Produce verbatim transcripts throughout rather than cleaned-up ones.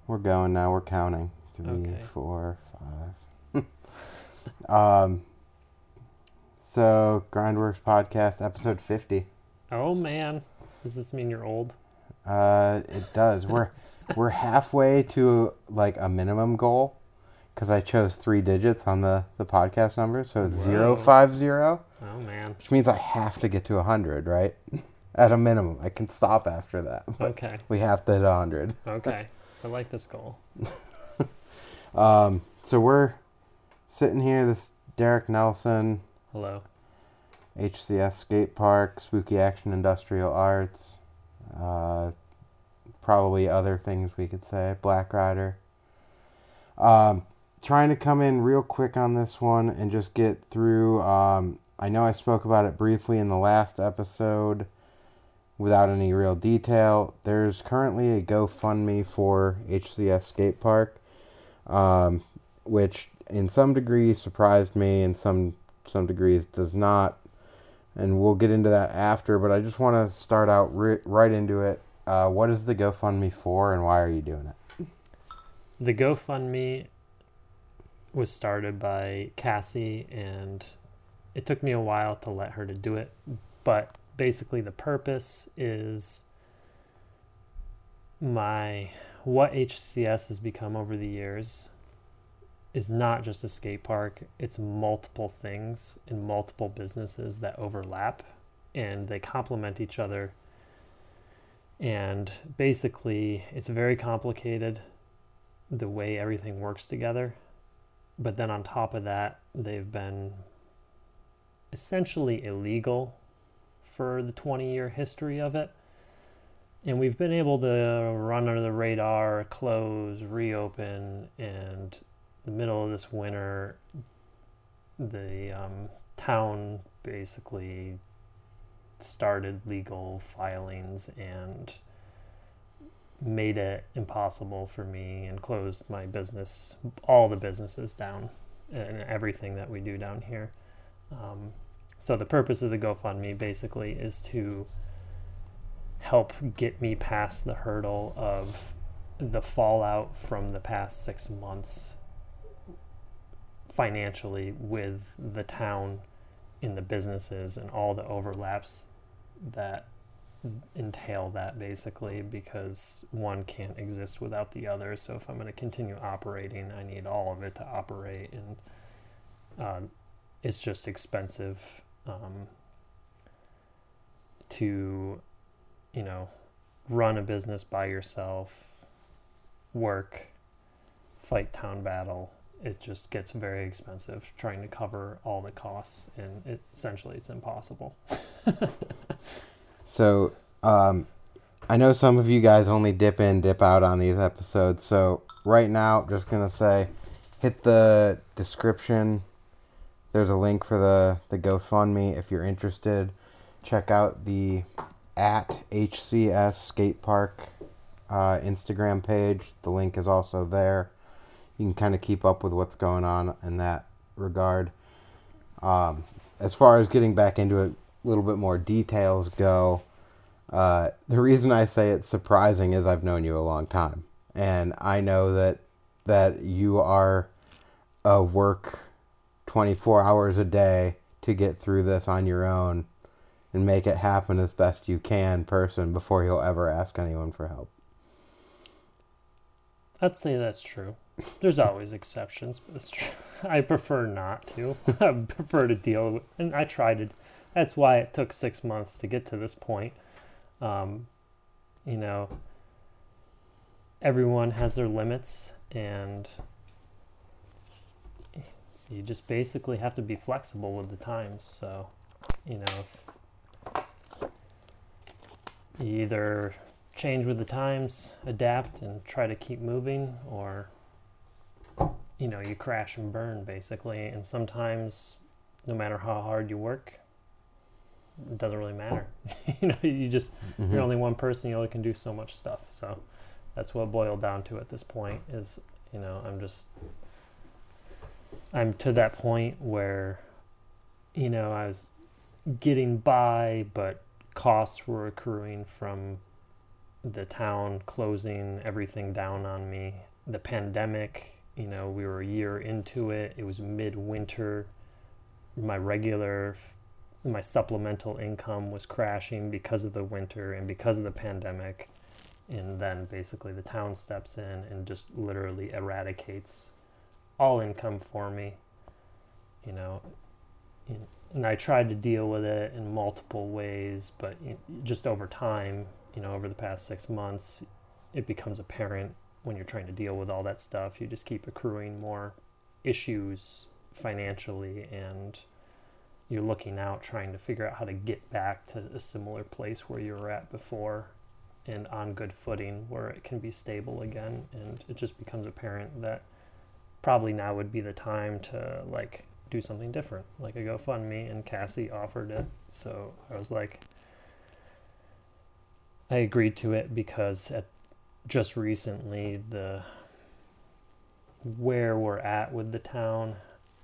We're going now. We're counting. Three, Okay. four, five. um. So, Grindworks Podcast, episode fifty. Oh man, does this mean you're old? Uh, it does. We're we're halfway to like a minimum goal, because I chose three digits on the the podcast number, so it's zero Whoa. five zero, Oh man. which means I have to get to a hundred, right? At a minimum, I can stop after that. But Okay. we have to hit a hundred. Okay. I like this goal. Um, so we're sitting here. This Derek Nelson, Hello. H C S Skate Park, Spooky Action Industrial Arts, uh, probably other things we could say, Black Rider. Um, trying to come in real quick on this one and just get through. Um, I know I spoke about it briefly in the last episode without any real detail. There's currently a GoFundMe for H C S Skate Park, um, which in some degrees surprised me, in some some degrees does not. And we'll get into that after, but I just want to start out ri- right into it. Uh, what is the GoFundMe for, and why are you doing it? The GoFundMe was started by Cassie, and it took me a while to let her to do it. But basically, the purpose is my what H C S has become over the years is not just a skate park. It's multiple things and multiple businesses that overlap, and they complement each other. And basically, it's very complicated the way everything works together. But then on top of that, they've been essentially illegal for the twenty-year history of it. And we've been able to run under the radar, close, reopen, and the middle of this winter, the um, town basically started legal filings and made it impossible for me and closed my business, all the businesses down and everything that we do down here. Um, so the purpose of the GoFundMe basically is to help get me past the hurdle of the fallout from the past six months financially with the town in the businesses and all the overlaps that entail that, basically, because one can't exist without the other. So if I'm going to continue operating, I need all of it to operate, and uh, it's just expensive um, to, you know, run a business by yourself, work, fight town battle. It just gets very expensive trying to cover all the costs, and it, essentially it's impossible. So, um, I know some of you guys only dip in, dip out on these episodes. So, right now, just going to say, hit the description. There's a link for the, the GoFundMe if you're interested. Check out the at H C S Skate Park uh, Instagram page. The link is also there. You can kind of keep up with what's going on in that regard. Um, as far as getting back into it, a little bit more details go, uh, the reason I say it's surprising is I've known you a long time. And I know that that you are a work twenty-four hours a day to get through this on your own and make it happen as best you can person before you'll ever ask anyone for help. I'd say that's true. There's always exceptions, but it's true. I prefer not to. I prefer to deal with, and I tried to. That's why it took six months to get to this point. Um, you know, everyone has their limits, and you just basically have to be flexible with the times. So, you know, if you either change with the times, adapt, and try to keep moving, or you know, you crash and burn, basically. And sometimes, no matter how hard you work, it doesn't really matter. you know, you just, mm-hmm. you're only one person, you only can do so much stuff. So that's what it boiled down to at this point is, you know, I'm just, I'm to that point where, you know, I was getting by, but costs were accruing from the town closing everything down on me, the pandemic, you know, we were a year into it. It was midwinter. My regular, my supplemental income was crashing because of the winter and because of the pandemic. And then basically the town steps in and just literally eradicates all income for me, you know. And I tried to deal with it in multiple ways, but just over time, you know, over the past six months, it becomes apparent when you're trying to deal with all that stuff. You just keep accruing more issues financially, and you're looking out, trying to figure out how to get back to a similar place where you were at before and on good footing where it can be stable again. And it just becomes apparent that probably now would be the time to like do something different, like a GoFundMe, and Cassie offered it. So I was like, I agreed to it because at just recently the where we're at with the town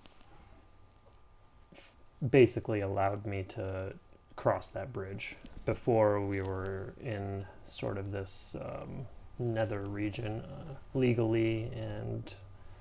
basically allowed me to cross that bridge. Before we were in sort of this um, nether region uh, legally, and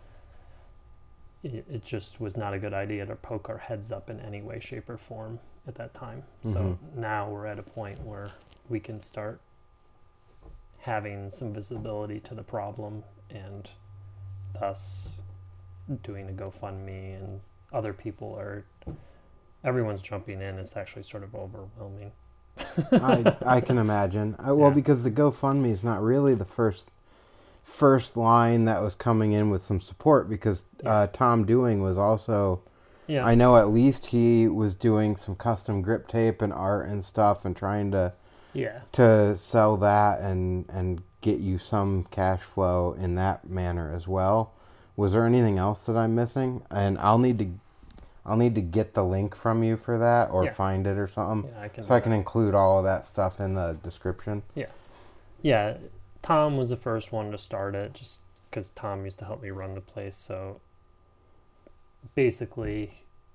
it, it just was not a good idea to poke our heads up in any way, shape, or form at that time. Mm-hmm. So now we're at a point where we can start having some visibility to the problem, and thus doing a GoFundMe, and other people are, everyone's jumping in. It's actually sort of overwhelming. I I can imagine. I, well, yeah. Because the GoFundMe is not really the first first line that was coming in with some support, because yeah. uh, Tom Doing was also, yeah. I know at least he was doing some custom grip tape and art and stuff and trying to yeah to sell that and, and get you some cash flow in that manner as well. Was there anything else that I'm missing? And I'll need to I'll need to get the link from you for that, or yeah. find it or something, yeah, I can so I can that. include all of that stuff in the description. Yeah. Yeah, Tom was the first one to start it, just because Tom used to help me run the place. So basically,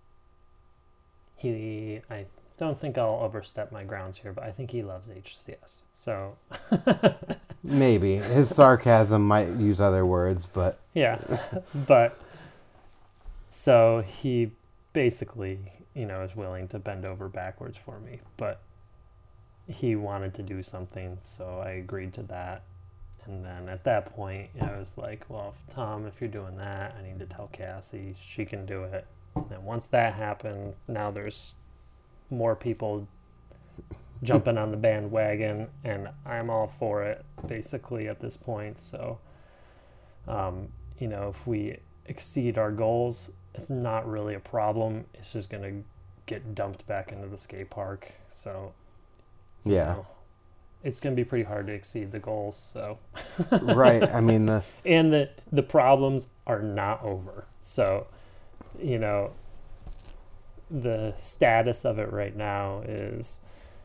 he, I don't think I'll overstep my grounds here, but I think he loves H C S. So maybe. His sarcasm might use other words, but... Yeah, but... So he... basically, you know, is willing to bend over backwards for me, but he wanted to do something, so I agreed to that. And then at that point, you know, I was like, well, if, Tom, if you're doing that, I need to tell Cassie, she can do it. And then once that happened, now there's more people jumping on the bandwagon, and I'm all for it, basically, at this point. So, um, you know, if we exceed our goals, it's not really a problem. It's just going to get dumped back into the skate park. So, yeah, you know, it's going to be pretty hard to exceed the goals. So, right. I mean, the and the the problems are not over. So, you know, the status of it right now is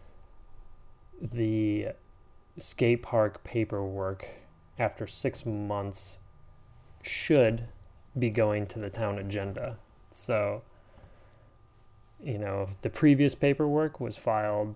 the skate park paperwork after six months should be going to the town agenda. So, you know, the previous paperwork was filed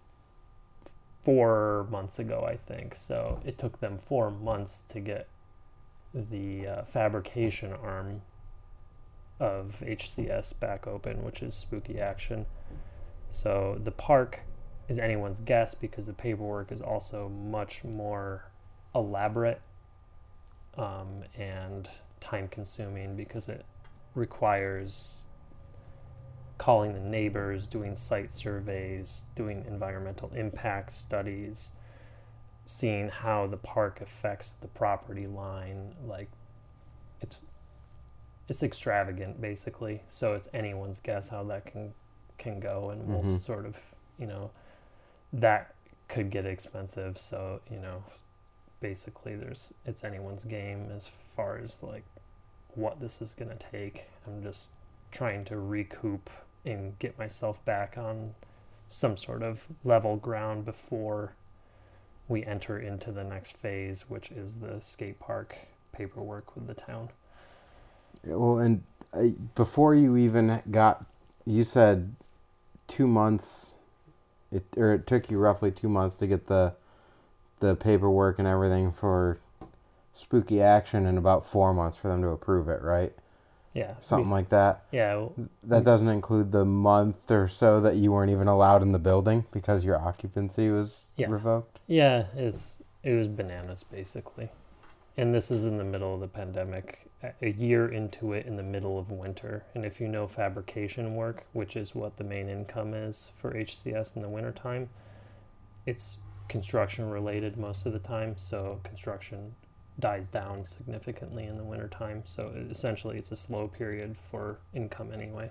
four months ago, I think. So it took them four months to get the uh, fabrication arm of H C S back open, which is Spooky Action. So the park is anyone's guess, because the paperwork is also much more elaborate um, and time consuming, because it requires calling the neighbors, doing site surveys, doing environmental impact studies, seeing how the park affects the property line. Like, it's it's extravagant, basically. So it's anyone's guess how that can can go, and mm-hmm. we'll sort of, you know, that could get expensive. So, you know, basically there's it's anyone's game as far as like what this is going to take. I'm just trying to recoup and get myself back on some sort of level ground before we enter into the next phase, which is the skate park paperwork with the town. Well, and uh, before you even got, you said two months, it or it took you roughly two months to get the the paperwork and everything for Spooky Action in about four months for them to approve it, right? Yeah. Something we, like that. Yeah. That doesn't include the month or so that you weren't even allowed in the building because your occupancy was Yeah. revoked. Yeah, it's, it was bananas, basically. And this is in the middle of the pandemic, a year into it in the middle of winter. And if you know fabrication work, which is what the main income is for H C S in the wintertime, it's construction related most of the time. So construction dies down significantly in the wintertime. So essentially it's a slow period for income anyway,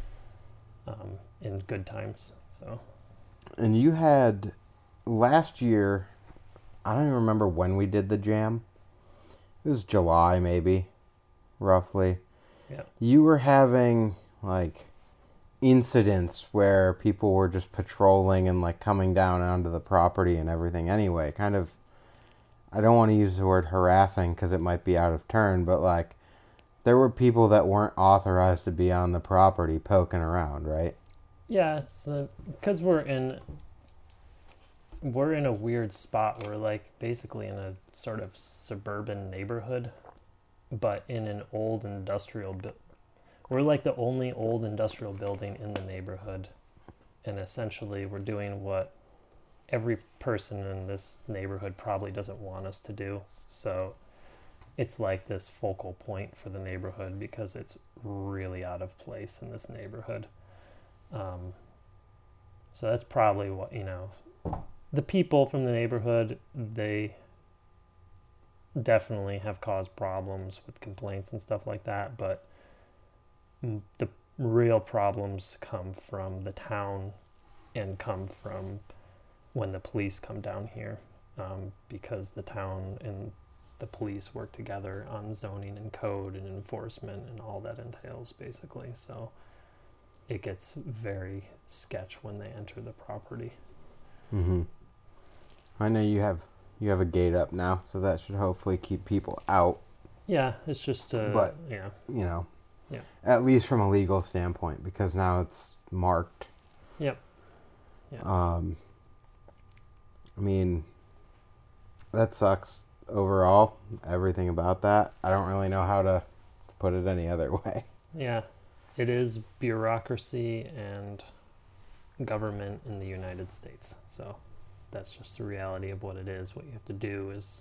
um, in good times. So. And you had last year, I don't even remember when we did the jam. It was July, maybe, roughly. Yeah. You were having, like, incidents where people were just patrolling and, like, coming down onto the property and everything anyway. Kind of, I don't want to use the word harassing because it might be out of turn, but, like, there were people that weren't authorized to be on the property poking around, right? Yeah, it's because uh, we're in we're in a weird spot. We're like basically in a sort of suburban neighborhood, but in an old industrial bu- we're like the only old industrial building in the neighborhood, and essentially we're doing what every person in this neighborhood probably doesn't want us to do. So it's like this focal point for the neighborhood because it's really out of place in this neighborhood. Um, so that's probably what, you know, the people from the neighborhood, they definitely have caused problems with complaints and stuff like that. But the real problems come from the town and come from when the police come down here, um, because the town and the police work together on zoning and code and enforcement and all that entails basically. So it gets very sketch when they enter the property. Mm-hmm. I know you have you have a gate up now, so that should hopefully keep people out. Yeah, it's just uh, but yeah, you know, yeah, at least from a legal standpoint, because now it's marked. Yep. Yeah. Um. I mean, that sucks overall. Everything about that. I don't really know how to put it any other way. Yeah. It is bureaucracy and government in the United States. So that's just the reality of what it is. What you have to do is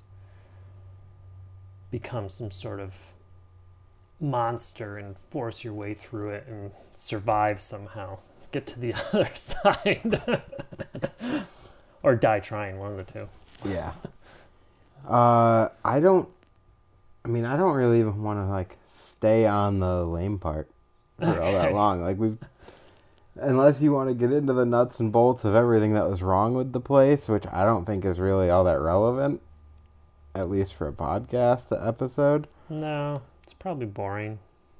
become some sort of monster and force your way through it and survive somehow. Get to the other side. Or die trying, one of the two. Yeah. Uh, I don't, I mean, I don't really even want to, like, stay on the lame part for okay. all that long. Like, we've, unless you want to get into the nuts and bolts of everything that was wrong with the place, which I don't think is really all that relevant, at least for a podcast episode. No, it's probably boring.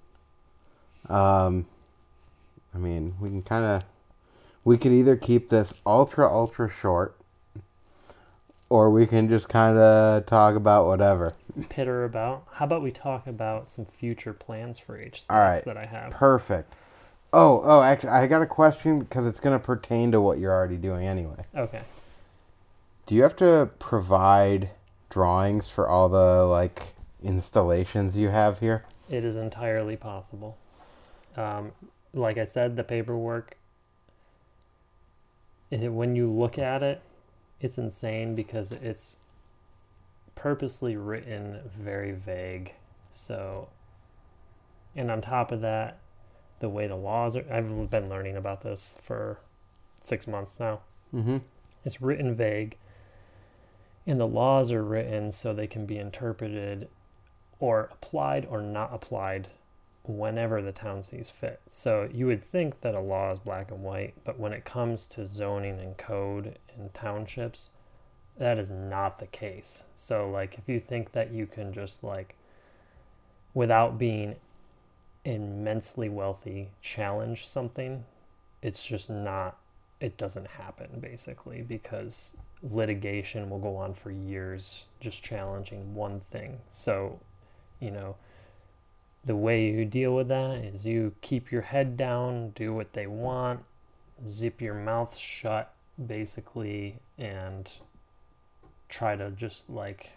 Um, I mean, we can kind of, we could either keep this ultra, ultra short, or we can just kind of talk about whatever. Pitter about. How about we talk about some future plans for H C S All right. that I have? Perfect. Oh, oh, actually, I got a question because it's going to pertain to what you're already doing anyway. Okay. Do you have to provide drawings for all the, like, installations you have here? It is entirely possible. Um, like I said, the paperwork, it, when you look at it, it's insane because it's purposely written very vague. So, and on top of that, the way the laws are, I've been learning about this for six months now. Mm-hmm. It's written vague, and the laws are written so they can be interpreted or applied or not applied whenever the town sees fit. So you would think that a law is black and white, but when it comes to zoning and code in townships, that is not the case. So like if you think that you can just like, without being immensely wealthy, challenge something, it's just not, it doesn't happen basically, because litigation will go on for years just challenging one thing. So, you know, the way you deal with that is you keep your head down, do what they want, zip your mouth shut, basically, and try to just like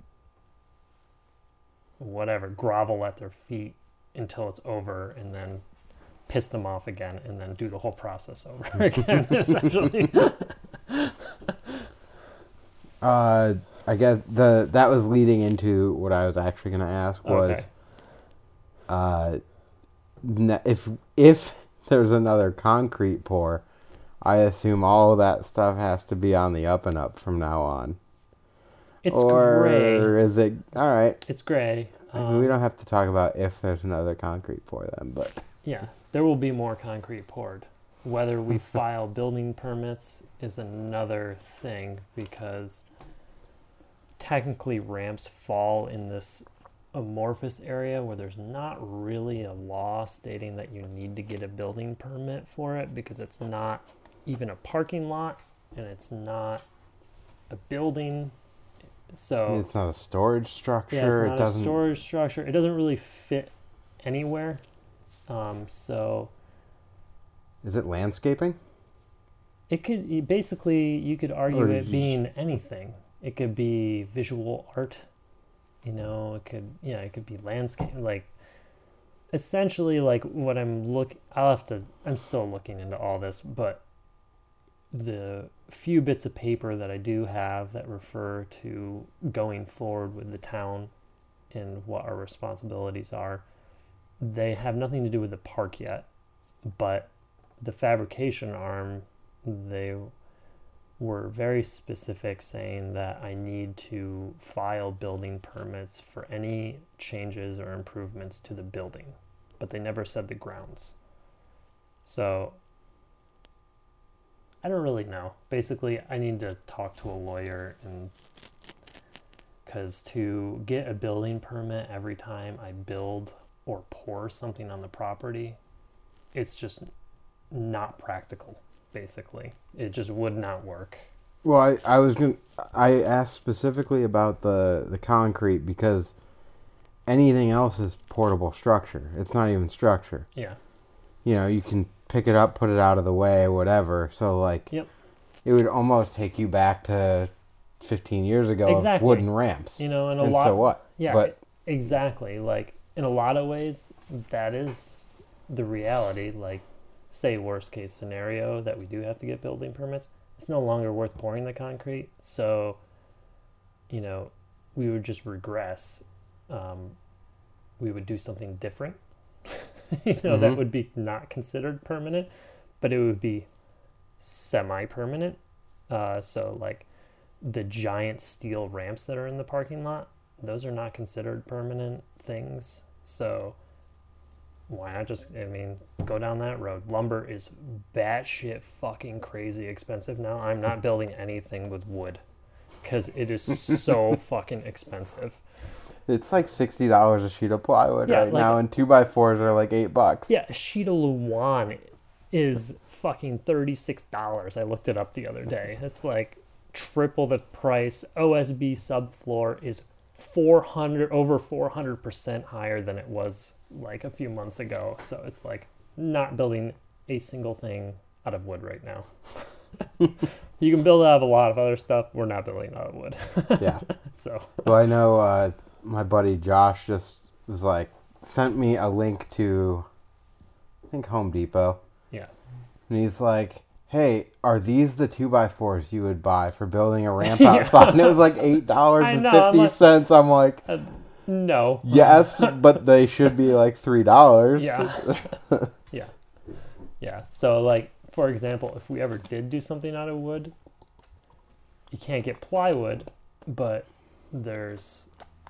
whatever grovel at their feet until it's over, and then piss them off again, and then do the whole process over again. Essentially. uh, I guess the that was leading into what I was actually going to ask was, Okay. uh, ne- if if there's another concrete pour, I assume all of that stuff has to be on the up and up from now on. It's or gray. is it all right? It's gray. I mean, we don't have to talk about if there's another concrete pour then, but Yeah, there will be more concrete poured. Whether we file building permits is another thing, because technically ramps fall in this amorphous area where there's not really a law stating that you need to get a building permit for it, because it's not even a parking lot and it's not a building. So it's not a storage structure. yeah, it's not it a doesn't. storage structure. It doesn't really fit anywhere. Um, so Is it landscaping? it could you- basically you could argue Or it you being anything. It could be visual art, you know. It could yeah, it could be landscape. Like essentially, like what I'm look. I'll have to. I'm still looking into all this, but the few bits of paper that I do have that refer to going forward with the town and what our responsibilities are, they have nothing to do with the park yet, but the fabrication arm, they were very specific, saying that I need to file building permits for any changes or improvements to the building, but they never said the grounds. So I don't really know. Basically, I need to talk to a lawyer, and because to get a building permit every time I build or pour something on the property, it's just not practical. Basically, it just would not work. Well, I, I was going I asked specifically about the, the concrete because anything else is portable structure. It's not even structure. Yeah. You know, you can pick it up, put it out of the way, whatever. So, like, Yep. it would almost take you back to fifteen years ago Exactly. of wooden ramps. You know, in a and lot. so what? Yeah. But exactly. Like in a lot of ways, that is the reality. Like, say worst case scenario that we do have to get building permits, it's no longer worth pouring the concrete. So, you know, we would just regress. Um, we would do something different. you know, Mhm. that would be not considered permanent, but it would be semi-permanent. Uh, so like the giant steel ramps that are in the parking lot, those are not considered permanent things. So why not just, I mean, go down that road. Lumber is batshit fucking crazy expensive now. I'm not building anything with wood because it is so fucking expensive. it's like sixty dollars a sheet of plywood Yeah, right like- now, and two by fours are like eight bucks. Yeah, a sheet of Luan is fucking thirty-six dollars. I looked it up the other day. It's like triple the price. O S B subfloor is four hundred over four hundred percent higher than it was like a few months ago. So it's like not building a single thing out of wood right now. You can build out of a lot of other stuff. We're not building out of wood. Yeah. So Well, I know uh, my buddy Josh just was like, sent me a link to, I think, Home Depot. yeah. And he's like, hey, are these the two by fours you would buy for building a ramp Yeah. outside? And it was like eight dollars and I know, I'm fifty cents. I'm like, Uh, no. yes, but they should be like three dollars. Yeah. yeah. Yeah. So, like, for example, if we ever did do something out of wood, you can't get plywood, but there's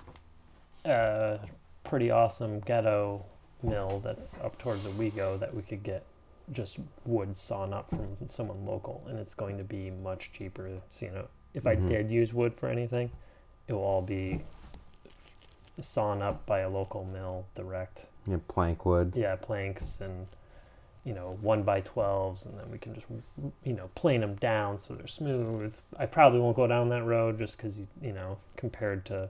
a pretty awesome ghetto mill that's up towards Owego that we could get just wood sawn up from someone local, and it's going to be much cheaper. So, you know, if Mhm. I did use wood for anything, it will all be sawn up by a local mill direct. Yeah, plank wood. Yeah, planks and, you know, one by twelves, and then we can just, you know, plane them down so they're smooth. I probably won't go down that road just because, you know, compared to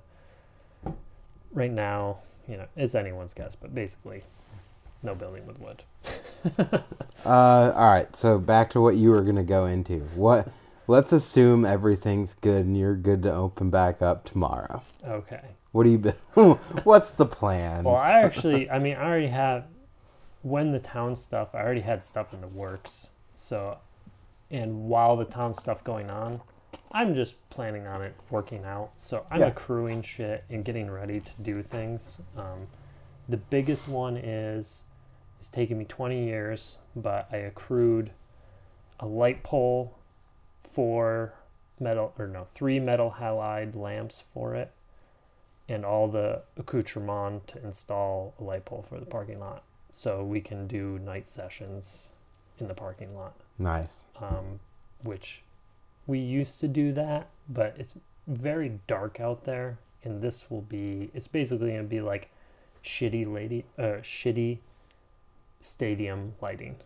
right now, you know, it's anyone's guess, but basically no building with wood. Uh, all right, so back to what you were going to go into. What let's assume everything's good and you're good to open back up tomorrow. Okay. What do you? Be- What's the plan? Well, I actually, I mean, I already have. When the town stuff, I already had stuff in the works. So, and while the town stuff going on, I'm just planning on it working out. So I'm Yeah. accruing shit and getting ready to do things. Um, the biggest one is it's taken me twenty years, but I accrued a light pole, four metal or no three metal halide lamps for it, and all the accoutrement to install a light pole for the parking lot, so we can do night sessions in the parking lot. Nice. Um, which we used to do that, but it's very dark out there, and this will be. It's basically gonna be like shitty lady, uh, shitty stadium lighting.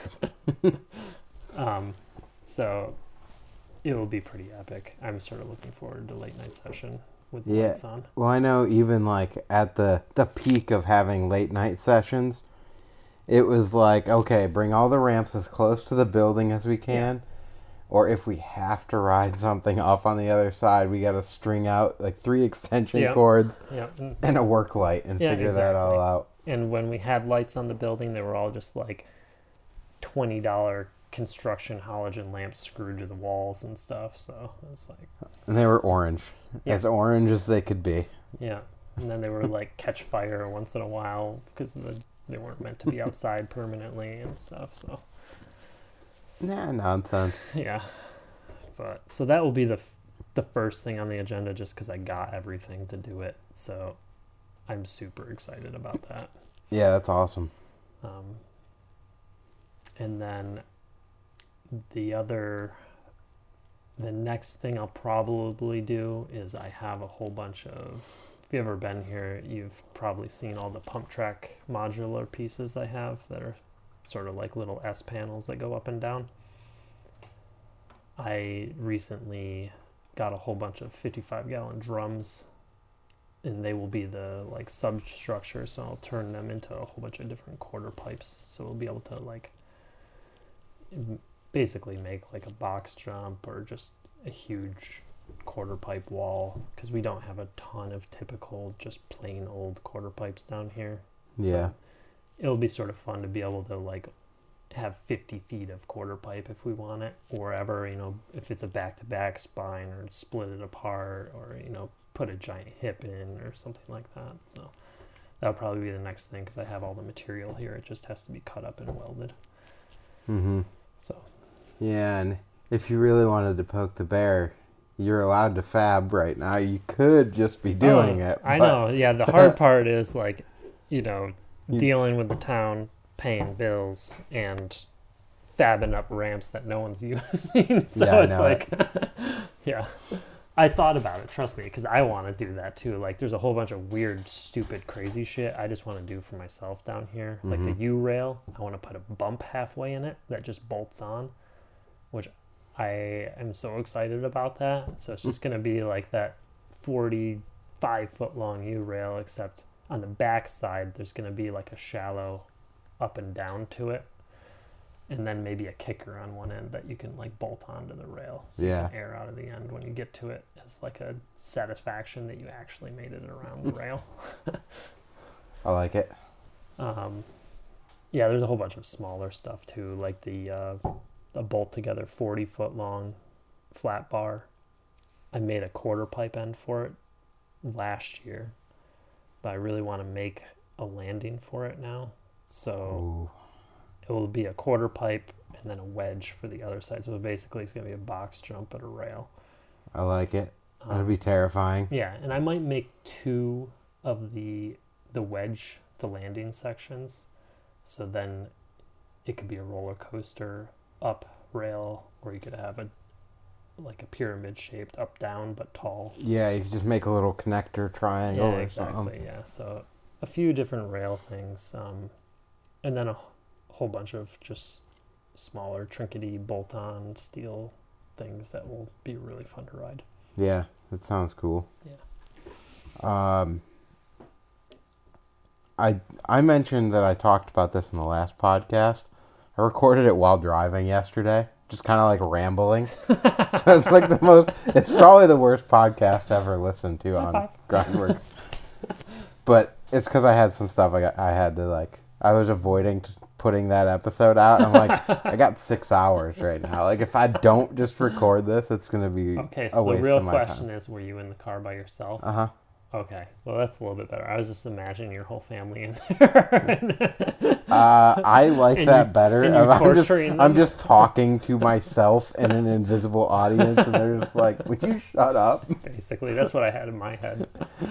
um, so it will be pretty epic. I'm sort of looking forward to late night session with the Yeah. lights on. Well, I know even like at the the peak of having late night sessions, it was like, okay, bring all the ramps as close to the building as we can. Or if we have to ride something off on the other side, we got to string out like three extension Yeah. cords Yeah. And, and a work light and Yeah, figure that all exactly. out. and when we had lights on the building, they were all just like twenty dollars construction halogen lamps screwed to the walls and stuff. So it was like, And they were orange. Yeah. As orange as they could be. yeah. And then they were like catch fire once in a while because the, they weren't meant to be outside permanently and stuff. So Nah, nonsense. yeah. But so that will be the f- the first thing on the agenda, just because I got everything to do it. So I'm super excited about that. Yeah, that's awesome. Um, and then the other, the next thing I'll probably do is I have a whole bunch of, if you've ever been here, you've probably seen all the pump track modular pieces I have that are sort of like little S panels that go up and down. I recently got a whole bunch of fifty-five gallon drums, and they will be the like substructure, so I'll turn them into a whole bunch of different quarter pipes, so we'll be able to like m- basically make like a box jump or just a huge quarter pipe wall, because we don't have a ton of typical just plain old quarter pipes down here. Yeah. So it'll be sort of fun to be able to like have fifty feet of quarter pipe if we want it, or ever, you know, if it's a back-to-back spine, or split it apart, or, you know, put a giant hip in or something like that. So that'll probably be the next thing, because I have all the material here. It just has to be cut up and welded. Mm-hmm. So Yeah, and if you really wanted to poke the bear, you're allowed to fab right now. You could just be doing Oh, it. I but- know. Yeah, the hard part is like, you know, You- dealing with the town, paying bills, and fabbing up ramps that no one's using. So Yeah, I it's know like, yeah. I thought about it, trust me, because I want to do that too. Like, there's a whole bunch of weird, stupid, crazy shit I just want to do for myself down here. Like the Mhm. U-rail, I want to put a bump halfway in it that just bolts on, which I am so excited about that. So it's just going to be like that forty-five foot long U-rail, except on the back side, there's going to be like a shallow up and down to it. And then maybe a kicker on one end that you can like bolt onto the rail, so Yeah. you can air out of the end when you get to it, as like a satisfaction that you actually made it around the rail. I like it. Um, yeah, there's a whole bunch of smaller stuff too, like the uh, a bolt together forty foot long flat bar. I made a quarter pipe end for it last year, but I really want to make a landing for it now. So Ooh. it will be a quarter pipe and then a wedge for the other side. So basically it's going to be a box jump at a rail. I like it. That'd Um, be terrifying. Yeah, and I might make two of the the wedge, the landing sections. So then it could be a roller coaster up rail, or you could have a like a pyramid shaped up down but tall. Yeah, you could just make a little connector triangle Yeah, or exactly. something. Yeah, so a few different rail things, um, and then a wh- whole bunch of just smaller trinkety bolt-on steel things that will be really fun to ride. Yeah, that sounds cool. Yeah. Um, I I mentioned that I talked about this in the last podcast. I recorded it while driving yesterday, just kind of like rambling. So it's like the most, it's probably the worst podcast ever listened to on five. Grindworks. But it's because I had some stuff I got, I had to like, I was avoiding t- putting that episode out. I'm like, I got six hours right now. Like if I don't just record this, it's going to be Okay, a so the waste real of my question time. is, were you in the car by yourself? Uh-huh. Okay, well that's a little bit better. I was just imagining your whole family in there. Uh, I like And that you- better. and you I'm just, torturing I'm them. just talking to myself and an invisible audience, and they're just like, "Would you shut up?" Basically, that's what I had in my head.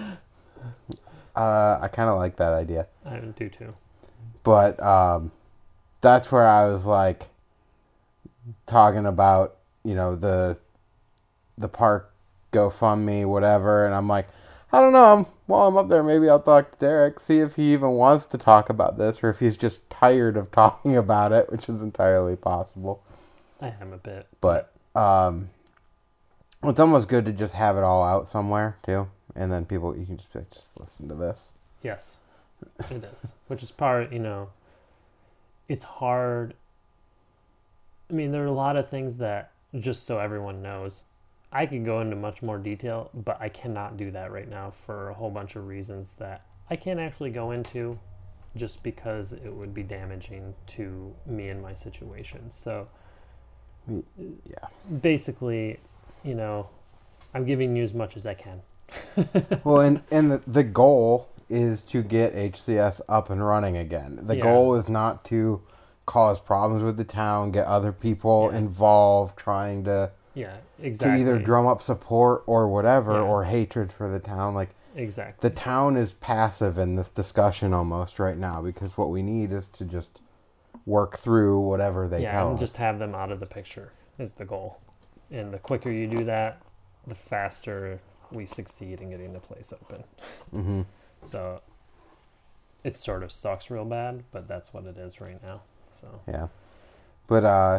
Uh, I kind of like that idea, I do too. but um, that's where I was like talking about, you know, the the park GoFundMe, whatever, and I'm like, I don't know. I'm, while I'm up there, maybe I'll talk to Derek, see if he even wants to talk about this, or if he's just tired of talking about it, which is entirely possible. I am a bit. But um, it's almost good to just have it all out somewhere too, and then people you can just be like, just listen to this. Yes, it is. Which is part, you know, it's hard. I mean, there are a lot of things that, just so everyone knows, I could go into much more detail, but I cannot do that right now for a whole bunch of reasons that I can't actually go into just because it would be damaging to me and my situation. So Yeah. basically, you know, I'm giving you as much as I can. Well, and and the, the goal is to get H C S up and running again. The Yeah. goal is not to cause problems with the town, get other people Yeah. involved, trying to Yeah, to exactly. either drum up support or whatever, Yeah. or hatred for the town. Like Exactly. the town is passive in this discussion almost right now, because what we need is to just work through whatever they yeah, tell and us. just have them out of the picture is the goal. And the quicker you do that, the faster we succeed in getting the place open. Mm-hmm. So it sort of sucks real bad, but that's what it is right now. So Yeah. But uh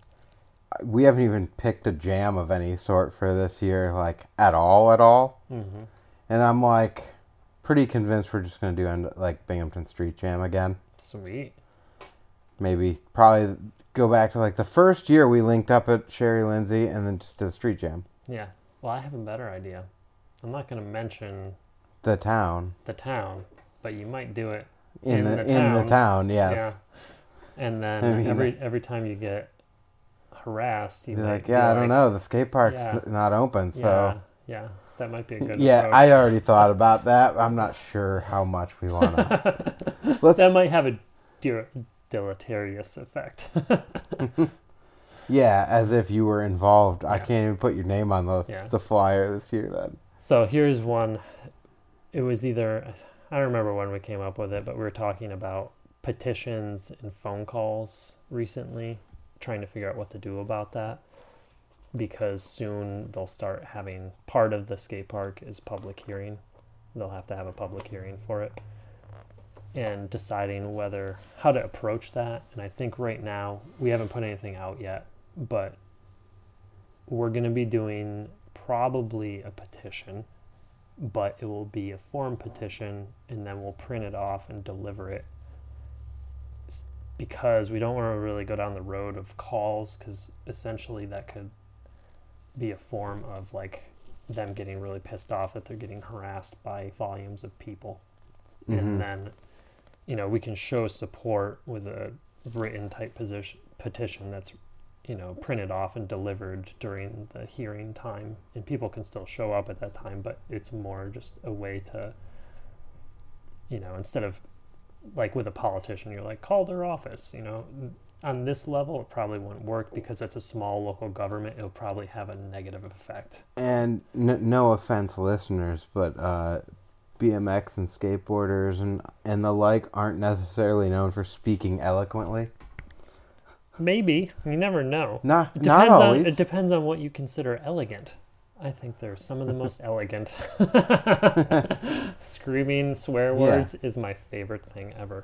we haven't even picked a jam of any sort for this year, like at all at all. mm-hmm. And I'm like pretty convinced we're just gonna do end like Binghamton Street Jam again. Sweet. Maybe probably go back to like the first year we linked up at Sherry Lindsay and then just did a street jam. Yeah. Well, I have a better idea. I'm not going to mention The town. the town, but you might do it In, In the, the in the town. town, yes. Yeah. And then I mean, every every time you get harassed, you Be might like, be yeah, I like, don't know, the skate park's Yeah. n- not open, so Yeah, yeah, that might be a good yeah, approach. I already thought about that. I'm not sure how much we want to. Let's That might have a de- deleterious effect. Yeah, as if you were involved. I Yeah. can't even put your name on the, Yeah. the flyer this year then. So here's one. It was either, I don't remember when we came up with it, but we were talking about petitions and phone calls recently, trying to figure out what to do about that. Because soon they'll start having, part of the skate park is public hearing. They'll have to have a public hearing for it. And deciding whether, how to approach that. And I think right now, we haven't put anything out yet, but we're going to be doing probably a petition, but it will be a form petition, and then we'll print it off and deliver it. S- Because we don't want to really go down the road of calls, because essentially that could be a form of like them getting really pissed off that they're getting harassed by volumes of people. Mhm. And then, you know, we can show support with a written type position, petition that's, you know, printed off and delivered during the hearing time, and people can still show up at that time, but it's more just a way to, you know, instead of like with a politician, you're like, call their office, you know. On this level, it probably wouldn't work because it's a small local government. It'll probably have a negative effect. And n- no offense, listeners, but uh, B M X and skateboarders and, and the like aren't necessarily known for speaking eloquently. Maybe. You never know. Not, It not depends on always. it depends on what you consider elegant. I think they're some of the most elegant. Screaming swear Yeah. words is my favorite thing ever.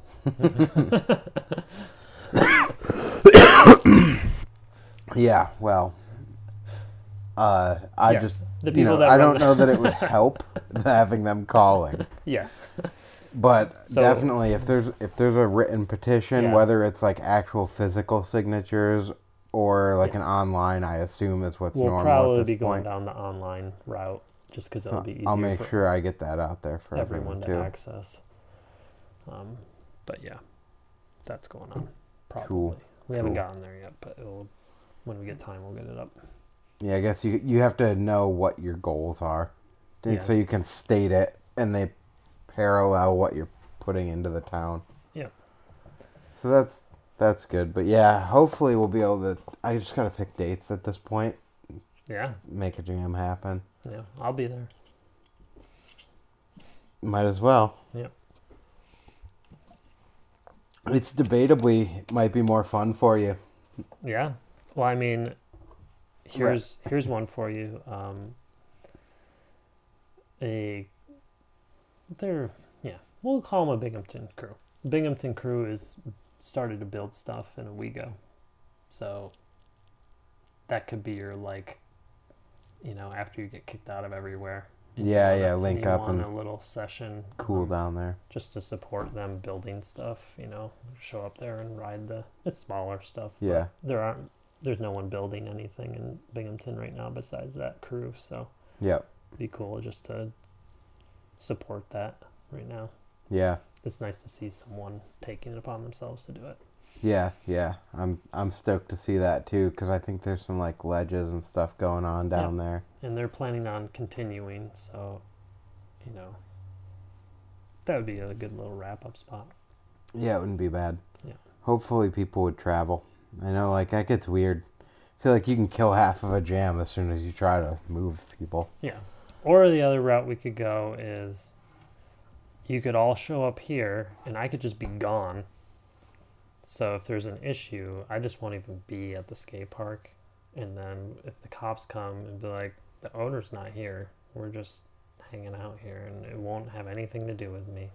Yeah, well, uh, I Yeah, just, the you people know, that I run don't the- know that it would help having them calling. Yeah. But So- definitely, if there's if there's a written petition, Yeah. whether it's like actual physical signatures or like Yeah. an online, I assume is what's We'll normal probably at this be going point. down the online route just because it'll be easier I'll make for sure I get that out there for everyone everyone, to too. access. Um, but yeah, that's going on. Probably. Cool. We haven't Cool. gotten there yet, but it'll, when we get time, we'll get it up. Yeah, I guess you you have to know what your goals are, and Yeah. so you can state it, and they parallel what you're putting into the town. Yeah. So that's that's good, but yeah, hopefully we'll be able to. I just gotta pick dates at this point, Yeah. make a jam happen. Yeah. I'll be there. Might as well. Yeah. It's debatably might be more fun for you. Yeah. Well, I mean, here's here's one for you. Um, a they're yeah, we'll call them a Binghamton crew. Binghamton crew is started to build stuff in Owego, so that could be your like, you know, after you get kicked out of everywhere. and you Yeah, want a- yeah, and link you up want and a little session. Cool um, down there. just to support them building stuff, you know, show up there and ride the it's smaller stuff. Yeah. But there aren't there's no one building anything in Binghamton right now besides that crew, so Yep. it'd be cool just to support that right now. Yeah. It's nice to see someone taking it upon themselves to do it. Yeah, yeah. I'm I'm stoked to see that too, because I think there's some like ledges and stuff going on down there. And they're planning on continuing, so you know that would be a good little wrap up spot. Yeah, it wouldn't be bad. Yeah. Hopefully people would travel. I know, like, that gets weird. I feel like you can kill half of a jam as soon as you try to move people. Yeah. Or the other route we could go is you could all show up here and I could just be gone. So if there's an issue, I just won't even be at the skate park. And then if the cops come and be like, the owner's not here, we're just hanging out here and it won't have anything to do with me.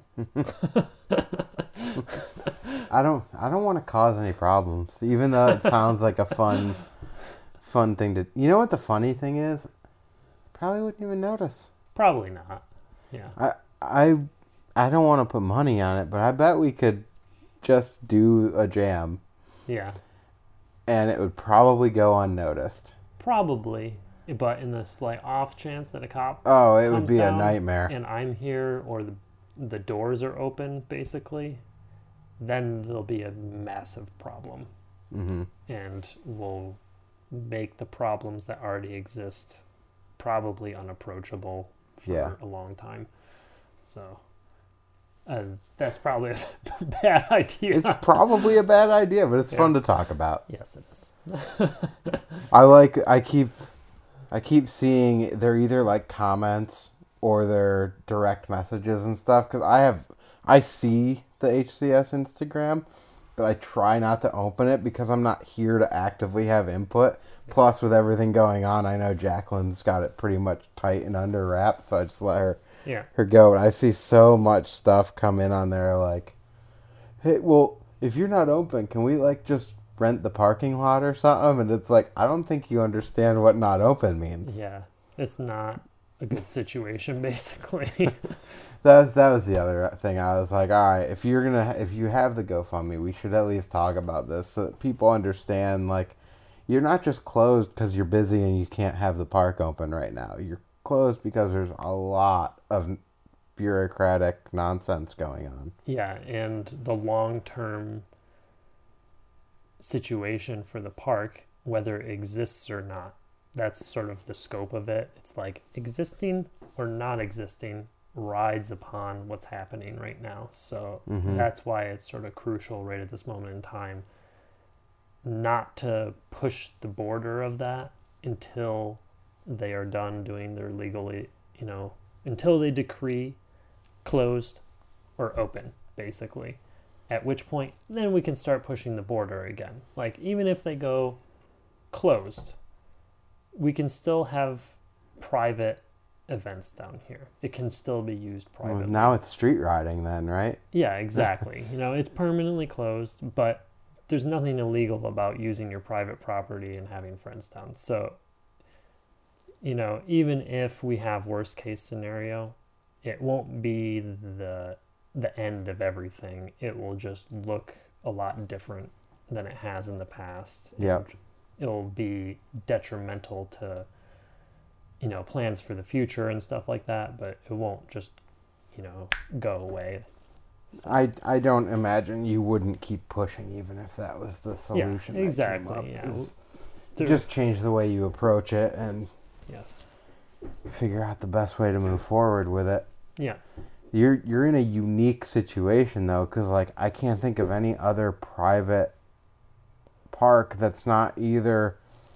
I don't I don't want to cause any problems, even though it sounds like a fun fun thing to. You know what the funny thing is? Probably wouldn't even notice. Probably not. Yeah. I I I don't want to put money on it, but I bet we could just do a jam Yeah. and it would probably go unnoticed. Probably. But in the slight off chance that a cop Oh, it would comes be a down nightmare. and I'm here or the the doors are open basically, then there'll be a massive problem Mm-hmm. and we'll make the problems that already exist probably unapproachable for Yeah. a long time. So uh, that's probably a bad idea. It's probably a bad idea, but it's Yeah. fun to talk about. Yes, it is. I like I keep I keep seeing they're either like comments or they're direct messages and stuff, because I have I see the H C S Instagram, but I try not to open it because I'm not here to actively have input. Plus, with everything going on, I know Jacqueline's got it pretty much tight and under wraps, so I just let her Yeah. her go. But I see so much stuff come in on there like, hey, well, if you're not open, can we like just rent the parking lot or something? And it's like, I don't think you understand what not open means. Yeah. It's not a good situation basically. That was, that was the other thing. I was like, all right, if you're gonna if you have the GoFundMe, we should at least talk about this so that people understand, like, you're not just closed because you're busy and you can't have the park open right now. You're closed because there's a lot of bureaucratic nonsense going on. Yeah, and the long-term situation for the park, whether it exists or not, that's sort of the scope of it. It's like existing or not existing rides upon what's happening right now. So Mhm. that's why it's sort of crucial right at this moment in time not to push the border of that until they are done doing their legally, you know, until they decree closed or open, basically. At which point, then we can start pushing the border again. Like, even if they go closed, we can still have private events down here. It can still be used Well, privately. now it's street riding then, right? Yeah, exactly. You know, it's permanently closed, but there's nothing illegal about using your private property and having friends down. So, you know, even if we have worst case scenario, it won't be the the end of everything. It will just look a lot different than it has in the past. Yep. it'll be detrimental to, you know, plans for the future and stuff like that, but it won't just, you know, go away. So. I, I don't imagine you wouldn't keep pushing even if that was the solution. Yeah, exactly. That came up. Yeah. There, just change the way you approach it and yes, figure out the best way to move forward with it. Yeah. You're you're in a unique situation though, because like I can't think of any other private park that's not either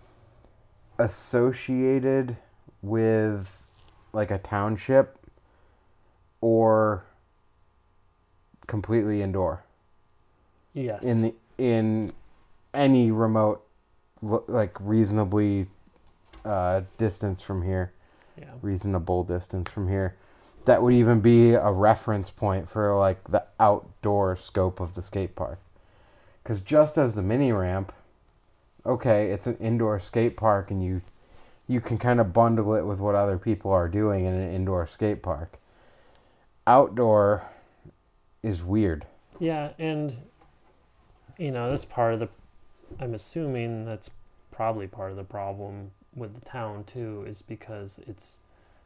associated with like a township or completely indoor. Yes. In the in any remote, like reasonably uh, distance from here. Yeah. Reasonable distance from here. That would even be a reference point for like the outdoor scope of the skate park. Because just as the mini ramp, okay, it's an indoor skate park and you you can kind of bundle it with what other people are doing in an indoor skate park. Outdoor is weird. Yeah, and you know, that's part of the, I'm assuming that's probably part of the problem with the town too, is because it's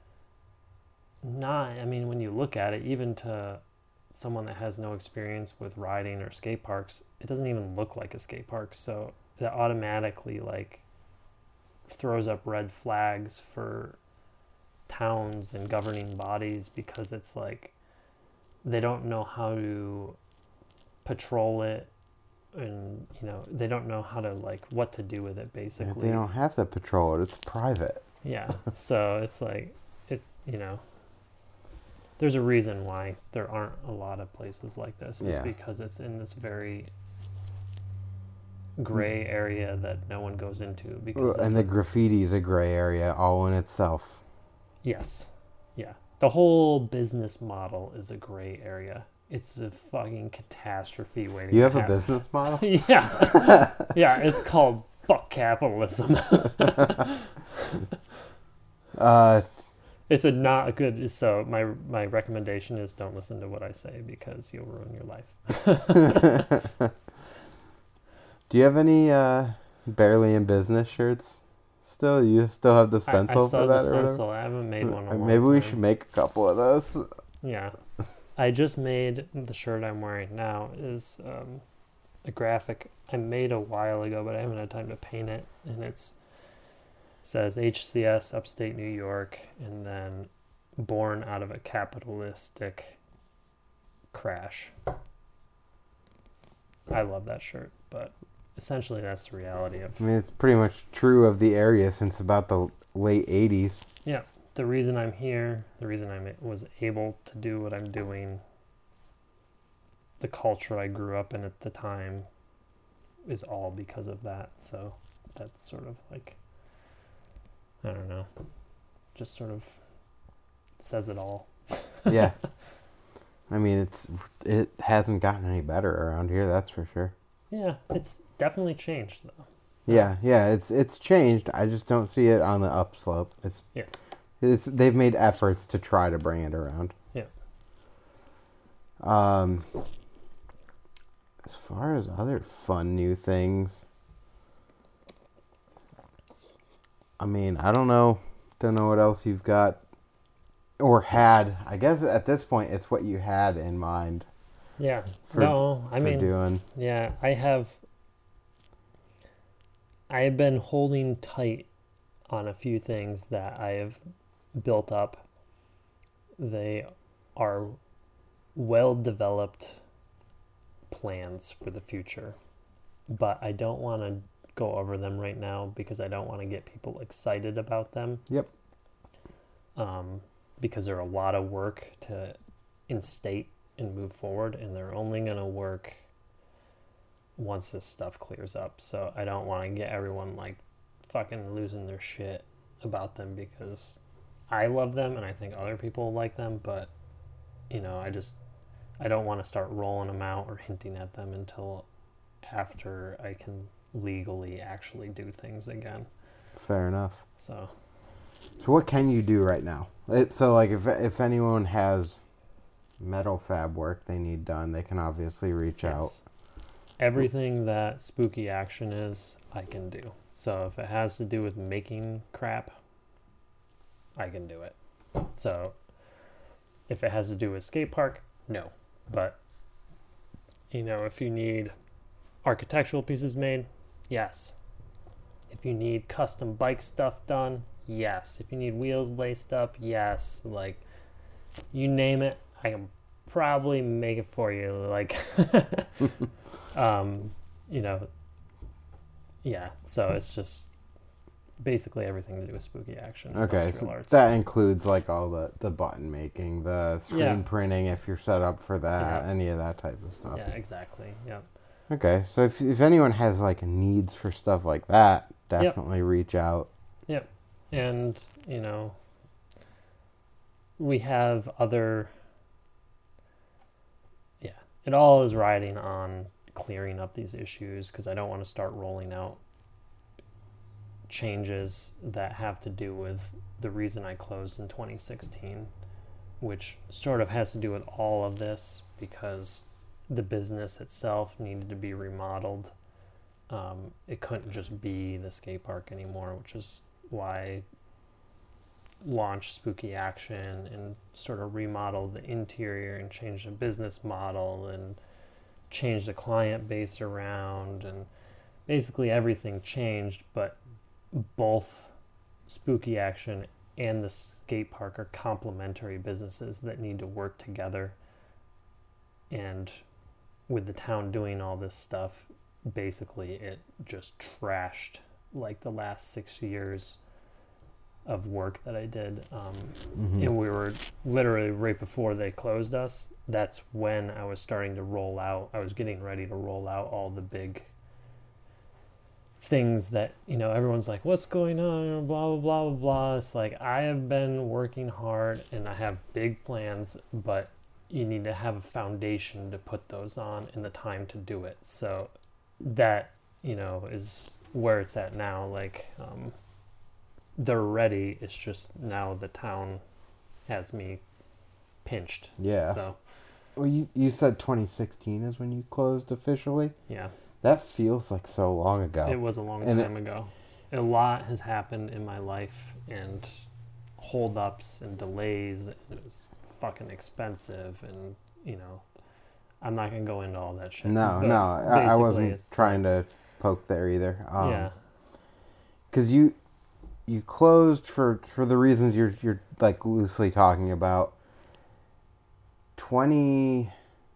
not, I mean, when you look at it, even to someone that has no experience with riding or skate parks, it doesn't even look like a skate park. So that automatically like throws up red flags for towns and governing bodies, because it's like they don't know how to patrol it, and you know, they don't know how to like what to do with it basically. They don't have to patrol it, it's private. Yeah. So it's like it, you know, there's a reason why there aren't a lot of places like this. It's yeah. because it's in this very gray area that no one goes into. Because and the graffiti is a gray area all in itself. Yes. Yeah. The whole business model is a gray area. It's a fucking catastrophe waiting You have to a business model? Yeah. Yeah, it's called fuck capitalism. uh It's a not a good, so my my recommendation is don't listen to what I say, because you'll ruin your life. Do you have any uh, Barely in Business shirts still? You still have the stencil I, I still for that? have the or stencil. whatever? I haven't made one in a long Maybe we time. should make a couple of those. Yeah. I just made, the shirt I'm wearing now is um, a graphic I made a while ago, but I haven't had time to paint it. And it's says H C S Upstate New York, and then born out of a capitalistic crash. I love that shirt, but essentially that's the reality of. I mean, it's pretty much true of the area since about the late eighties. Yeah, the reason I'm here, the reason I was able to do what I'm doing, the culture I grew up in at the time, is all because of that. So that's sort of like, I don't know, just sort of says it all. Yeah. I mean, it's it hasn't gotten any better around here, that's for sure. Yeah, it's definitely changed though. Yeah, yeah, it's it's changed. I just don't see it on the upslope. It's yeah. It's they've made efforts to try to bring it around. Yeah. Um as far as other fun new things, I mean, I don't know. Don't know what else you've got or had. I guess at this point it's what you had in mind. Yeah. For, no, I for mean, doing. yeah, I have I've been holding tight on a few things that I have built up. They are well developed plans for the future, but I don't want to go over them right now because I don't want to get people excited about them. Yep. Um, because they're a lot of work to instate and move forward, and they're only going to work once this stuff clears up. So I don't want to get everyone like fucking losing their shit about them, because I love them and I think other people like them, but you know, I just I don't want to start rolling them out or hinting at them until after I can legally actually do things again. Fair enough. So So what can you do right now? It, so like if if anyone has metal fab work they need done, they can obviously reach yes. out. Everything that Spooky Action is, I can do. So if it has to do with making crap, I can do it. So if it has to do with skate park, no. But, you know, if you need architectural pieces made, yes. If you need custom bike stuff done, yes. If you need wheels laced up, yes. Like, you name it, I can probably make it for you. Like, um, you know, yeah. So it's just basically everything to do with spooky action. Okay, so arts. that includes like all the, the button making, the screen Yeah. printing if you're set up for that, Yeah. any of that type of stuff. Yeah, exactly. Yep. Okay, so if if anyone has like needs for stuff like that, definitely reach out. Yep. And, you know, we have other, yeah, it all is riding on clearing up these issues because I don't want to start rolling out changes that have to do with the reason I closed in twenty sixteen, which sort of has to do with all of this because the business itself needed to be remodeled. Um, it couldn't just be the skate park anymore, which is why I launched Spooky Action and sort of remodeled the interior and changed the business model and changed the client base around, and basically everything changed, but both Spooky Action and the skate park are complementary businesses that need to work together. And with the town doing all this stuff, basically it just trashed like the last six years of work that I did. Um, Mhm. and we were literally right before they closed us. That's when I was starting to roll out. I was getting ready to roll out all the big things that, you know, everyone's like, what's going on? Blah, blah, blah, blah, blah. It's like, I have been working hard and I have big plans, but you need to have a foundation to put those on and the time to do it. So that, you know, is where it's at now. Like, um, they're ready. It's just now the town has me pinched. Yeah. So, Well, you, you said twenty sixteen is when you closed officially? yeah, That feels like so long ago. it was a long And time ago. A lot has happened in my life, and holdups and delays. And it was fucking expensive, and, you know, I'm not going to go into all that shit. No, But no, I, I basically wasn't it's trying like- to poke there either. Um, yeah. Because you you closed for for the reasons you're you're like loosely talking about. Twenty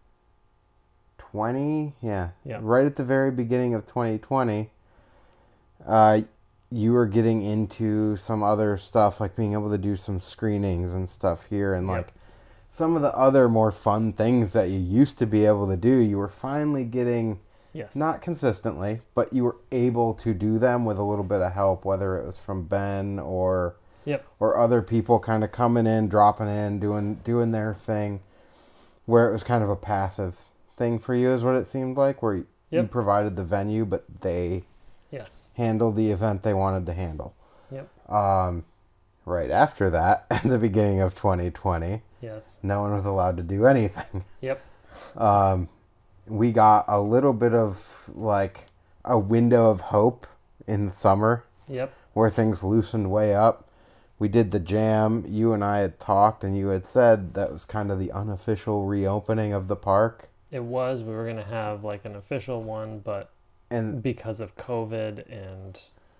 twenty, yeah, Yeah. right at the very beginning of twenty twenty. Uh, you were getting into some other stuff, like being able to do some screenings and stuff here, and Yep. like some of the other more fun things that you used to be able to do. You were finally getting. Yes. Not consistently, but you were able to do them with a little bit of help, whether it was from Ben or Yep. or other people kind of coming in, dropping in, doing doing their thing, where it was kind of a passive thing for you, is what it seemed like, where you, you Yep. provided the venue, but they Yes. handled the event they wanted to handle. Yep. Um, right after that, at the beginning of twenty twenty, Yes. no one was allowed to do anything. Yep. Um, we got a little bit of like a window of hope in the summer Yep. where things loosened way up. We did the jam. You and I had talked, and you had said that was kind of the unofficial reopening of the park. It was. We were going to have like an official one, but And because of COVID and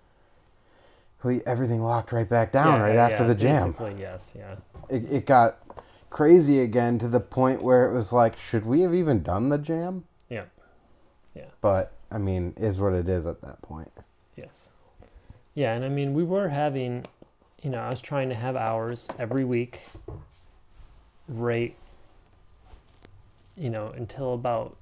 we, everything locked right back down Yeah, right yeah, after the jam. Basically, yes, yeah. It, it got crazy again to the point where it was like, should we have even done the jam? Yeah. Yeah. But, I mean, is what it is at that point. Yes. Yeah, and I mean, we were having, you know, I was trying to have hours every week, right, you know, until about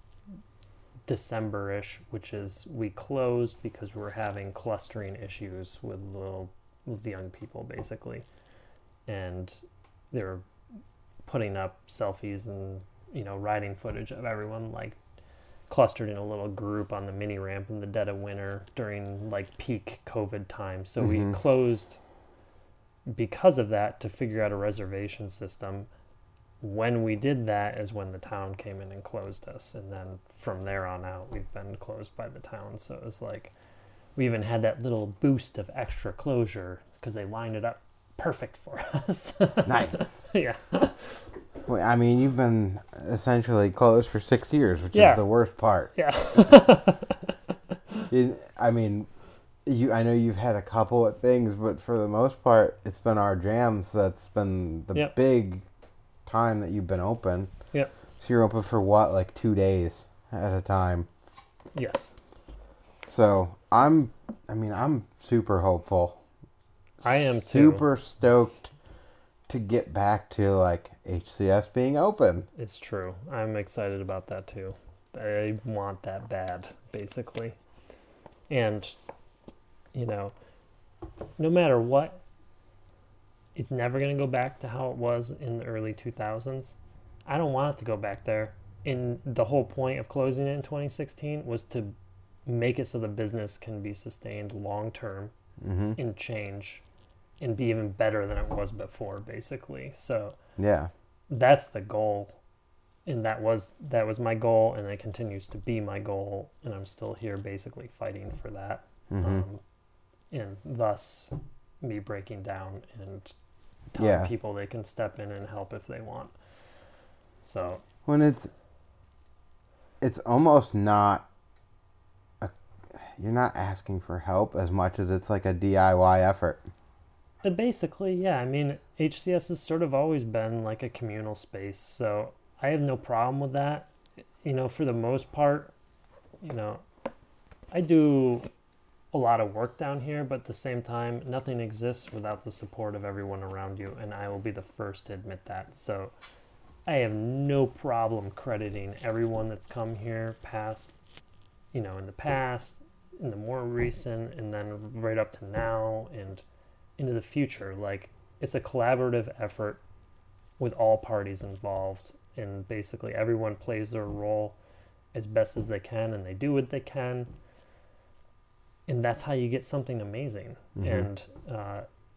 December-ish, which is we closed because we were having clustering issues with little with the young people, basically. And they were putting up selfies and, you know, riding footage of everyone, like, clustered in a little group on the mini ramp in the dead of winter during like peak COVID time. So Mhm. we closed because of that to figure out a reservation system. When we did that is when the town came in and closed us. And then from there on out, we've been closed by the town. So it was like, we even had that little boost of extra closure because they lined it up perfect for us. Nice. Yeah. Well, I mean, you've been essentially closed for six years, which Yeah. is the worst part. Yeah. It, I mean, you. I know you've had a couple of things, but for the most part, it's been our jams that's been the Yep. big time that you've been open. Yep. So you're open for what, like two days at a time. Yes. So I'm. I mean, I'm super hopeful. I am too. Super stoked to get back to like H C S being open. It's true. I'm excited about that too. I want that bad, basically. And, you know, no matter what, it's never going to go back to how it was in the early two thousands. I don't want it to go back there. And the whole point of closing it in twenty sixteen was to make it so the business can be sustained long term Mm-hmm. and change and be even better than it was before, basically. So Yeah. that's the goal. And that was that was my goal, and it continues to be my goal, and I'm still here basically fighting for that. Mm-hmm. Um, and thus me breaking down and telling Yeah. people they can step in and help if they want. So When it's it's almost not a, you're not asking for help as much as it's like a D I Y effort. uh, basically, yeah, I mean, H C S has sort of always been like a communal space, so I have no problem with that. You know, for the most part, you know, I do a lot of work down here, but at the same time, nothing exists without the support of everyone around you, and I will be the first to admit that. So I have no problem crediting everyone that's come here past, you know, in the past, in the more recent, and then right up to now and into the future. Like, it's a collaborative effort with all parties involved, and basically everyone plays their role as best as they can, and they do what they can, and that's how you get something amazing. Mhm. And uh,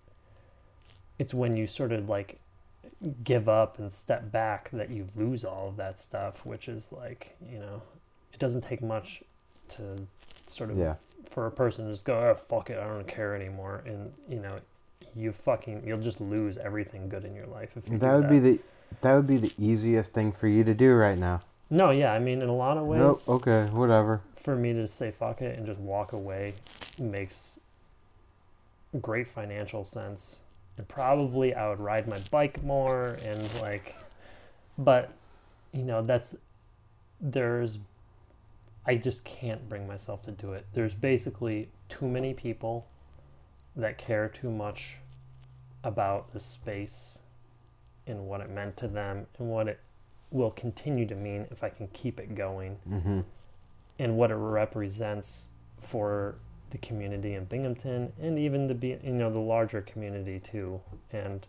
it's when you sort of like give up and step back that you lose all of that stuff, which is like, you know, it doesn't take much to sort of Yeah. for a person to just go, oh, fuck it, I don't care anymore. And, you know, you fucking, you'll just lose everything good in your life if you That do would be the that would be the easiest thing for you to do right now. No, yeah, I mean, in a lot of ways, Nope, okay, whatever. for me to say fuck it and just walk away makes great financial sense. And probably I would ride my bike more and like, but, you know, that's, there's, I just can't bring myself to do it. There's basically too many people that care too much about the space and what it meant to them and what it will continue to mean if I can keep it going, Mm-hmm. and what it represents for the community in Binghamton and even the be- you know the larger community too. And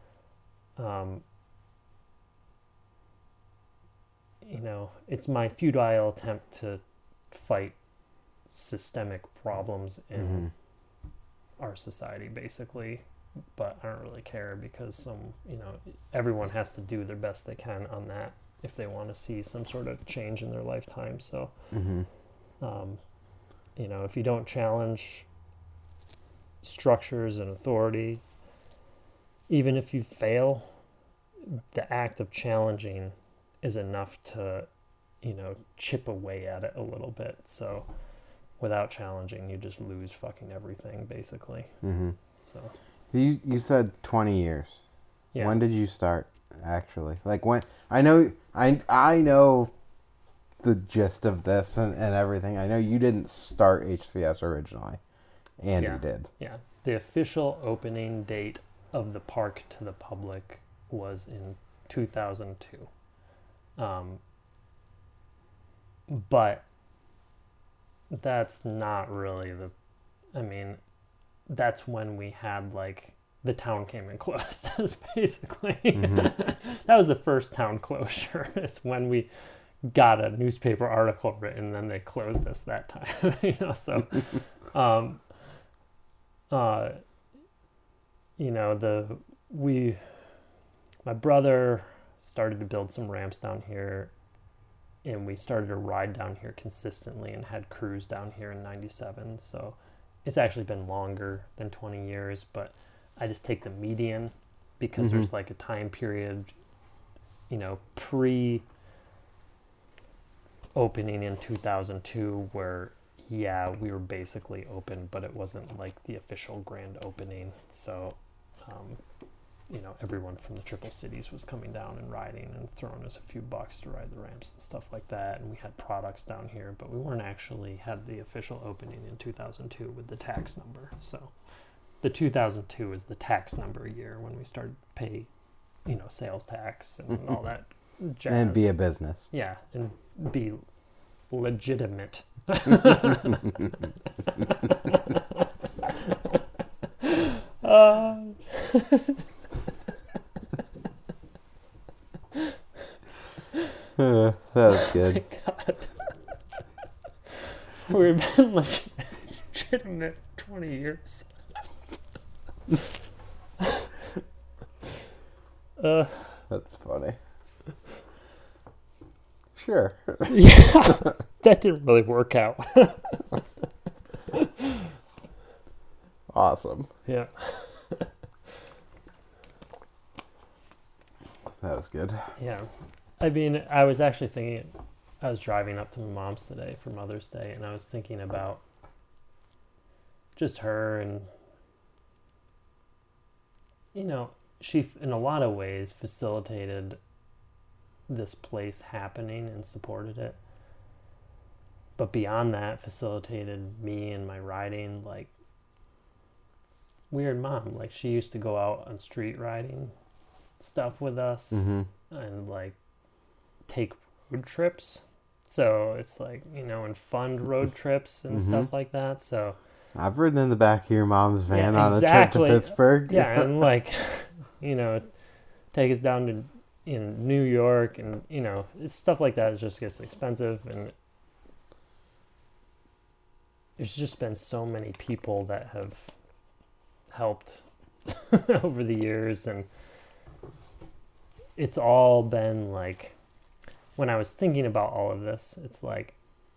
um, you know, it's my futile attempt to fight systemic problems in Mm-hmm. our society, basically. But I don't really care because some, you know, everyone has to do their best they can on that if they want to see some sort of change in their lifetime. So, Mm-hmm. um, you know, if you don't challenge structures and authority, even if you fail, the act of challenging is enough to, you know, chip away at it a little bit. So without challenging, you just lose fucking everything, basically. Mm-hmm. So, You you said twenty years. yeah. When did you start actually? Like when I know I I know the gist of this and, and everything. I know you didn't start H C S originally. Andy Yeah. did. Yeah. The official opening date of the park to the public was in two thousand two. Um, but that's not really the, I mean, that's when we had like, the town came and closed us, basically. Mhm. That was the first town closure, is when we got a newspaper article written and then they closed us that time. You know, so um uh you know, the we my brother started to build some ramps down here, and we started to ride down here consistently and had crews down here in ninety-seven. So it's actually been longer than twenty years, but I just take the median because Mm-hmm. there's like a time period, you know, pre opening in two thousand two where, yeah, we were basically open, but it wasn't like the official grand opening. So, um, you know, everyone from the Triple Cities was coming down and riding and throwing us a few bucks to ride the ramps and stuff like that. And we had products down here, but we weren't actually had the official opening in two thousand two with the tax number. So the two thousand two is the tax number year when we started to pay, you know, sales tax and all that jazz. And be a business. Yeah, and be legitimate. uh, Uh, that was good. God. We've been legitimate twenty years. uh, That's funny. Sure. yeah, that didn't really work out. Awesome. Yeah. That was good. Yeah. I mean, I was actually thinking, I was driving up to my mom's today for Mother's Day, and I was thinking about just her and, you know, she, in a lot of ways, facilitated this place happening and supported it. But beyond that, facilitated me and my riding, like, weird mom. Like, she used to go out on street riding stuff with us Mm-hmm. and, like, take road trips. So it's like, you know, and fund road trips and Mm-hmm. stuff like that. So I've ridden in the back of your mom's van Yeah, on a exactly. trip to Pittsburgh. yeah, and like, you know, take us down to in New York, and you know, it's stuff like that. It just gets expensive, and there's just been so many people that have helped over the years, and it's all been like, when I was thinking about all of this, it's like,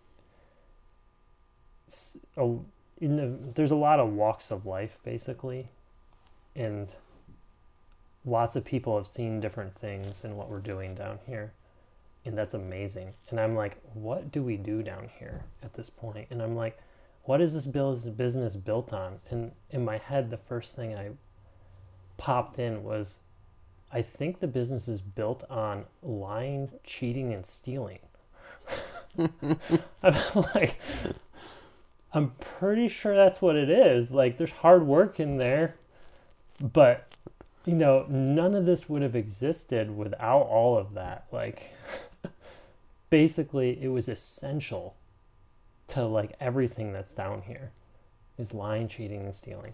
it's a, in the, there's a lot of walks of life, basically, and lots of people have seen different things in what we're doing down here, and that's amazing. And I'm like, what do we do down here at this point? And I'm like, what is this business built on? And in my head, the first thing I popped in was, I think the business is built on lying, cheating, and stealing. I'm like, I'm pretty sure that's what it is. Like, there's hard work in there, but, you know, none of this would have existed without all of that. Like, basically, it was essential to, like, everything that's down here is lying, cheating, and stealing.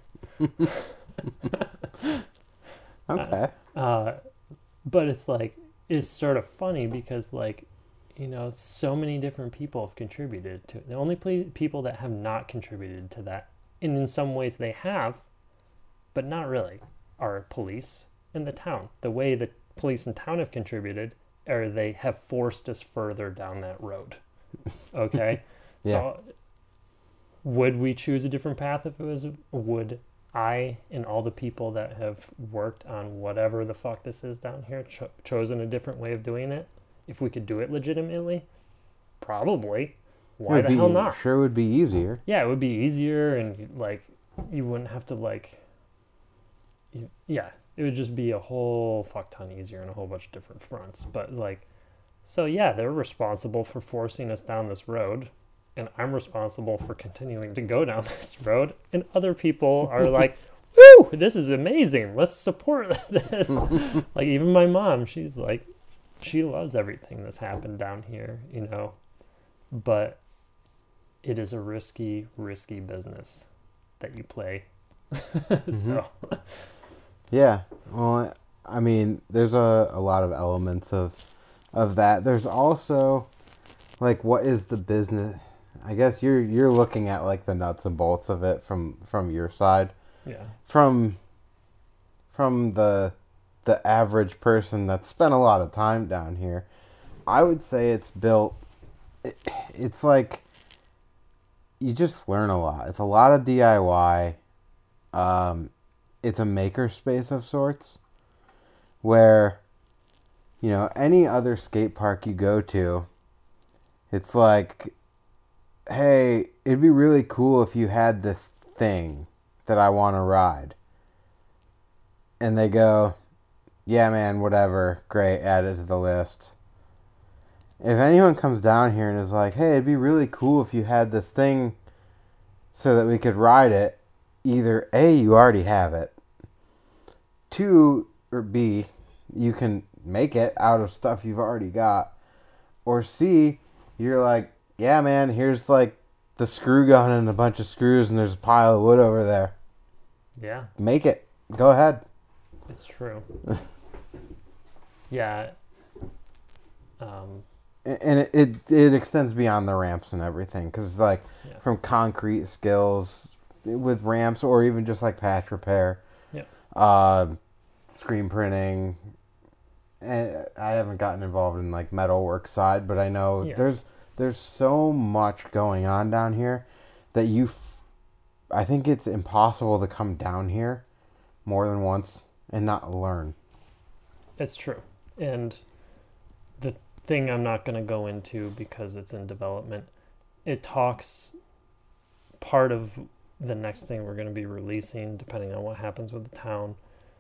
Okay. Uh, but it's like, it's sort of funny because, like, you know, so many different people have contributed to it. The only ple- people that have not contributed to that, and in some ways they have, but not really, are police in the town. The way the police in town have contributed, or they have forced us further down that road. Okay? Yeah. So, would we choose a different path if it was, would I and all the people that have worked on whatever the fuck this is down here cho- chosen a different way of doing it? If we could do it legitimately? Probably. Why It would the hell be- not? Sure would be easier. Yeah, it would be easier, and like, you wouldn't have to like, you, yeah, it would just be a whole fuck ton easier on a whole bunch of different fronts. But like, so yeah, they're responsible for forcing us down this road, and I'm responsible for continuing to go down this road, and other people are like, woo, this is amazing, let's support this. Like, even my mom, she's like, she loves everything that's happened down here, you know, but it is a risky, risky business that you play. So, Yeah. Well, I mean, there's a, a lot of elements of of that. There's also, like, what is the business? I guess you're you're looking at like the nuts and bolts of it from from your side. yeah. From from the the average person that's spent a lot of time down here, I would say it's built. It, it's like you just learn a lot. It's a lot of D I Y. Um, it's a maker space of sorts where, you know, any other skate park you go to, it's like, hey, it'd be really cool if you had this thing that I want to ride. And they go, yeah, man, whatever. Great, add it to the list. If anyone comes down here and is like, hey, it'd be really cool if you had this thing so that we could ride it, either A, you already have it. Two, or B, you can make it out of stuff you've already got. Or C, you're like, yeah, man, here's like the screw gun and a bunch of screws and there's a pile of wood over there. Yeah. Make it. Go ahead. It's true. Yeah. Um, and it, it, it extends beyond the ramps and everything. Because it's like yeah. from concrete skills with ramps or even just like patch repair. Yeah. Uh, screen printing. And I haven't gotten involved in like metalwork side, but I know yes. there's there's so much going on down here that you, f- I think it's impossible to come down here more than once and not learn. It's true. And the thing I'm not going to go into because it's in development, it talks, part of the next thing we're going to be releasing, depending on what happens with the town,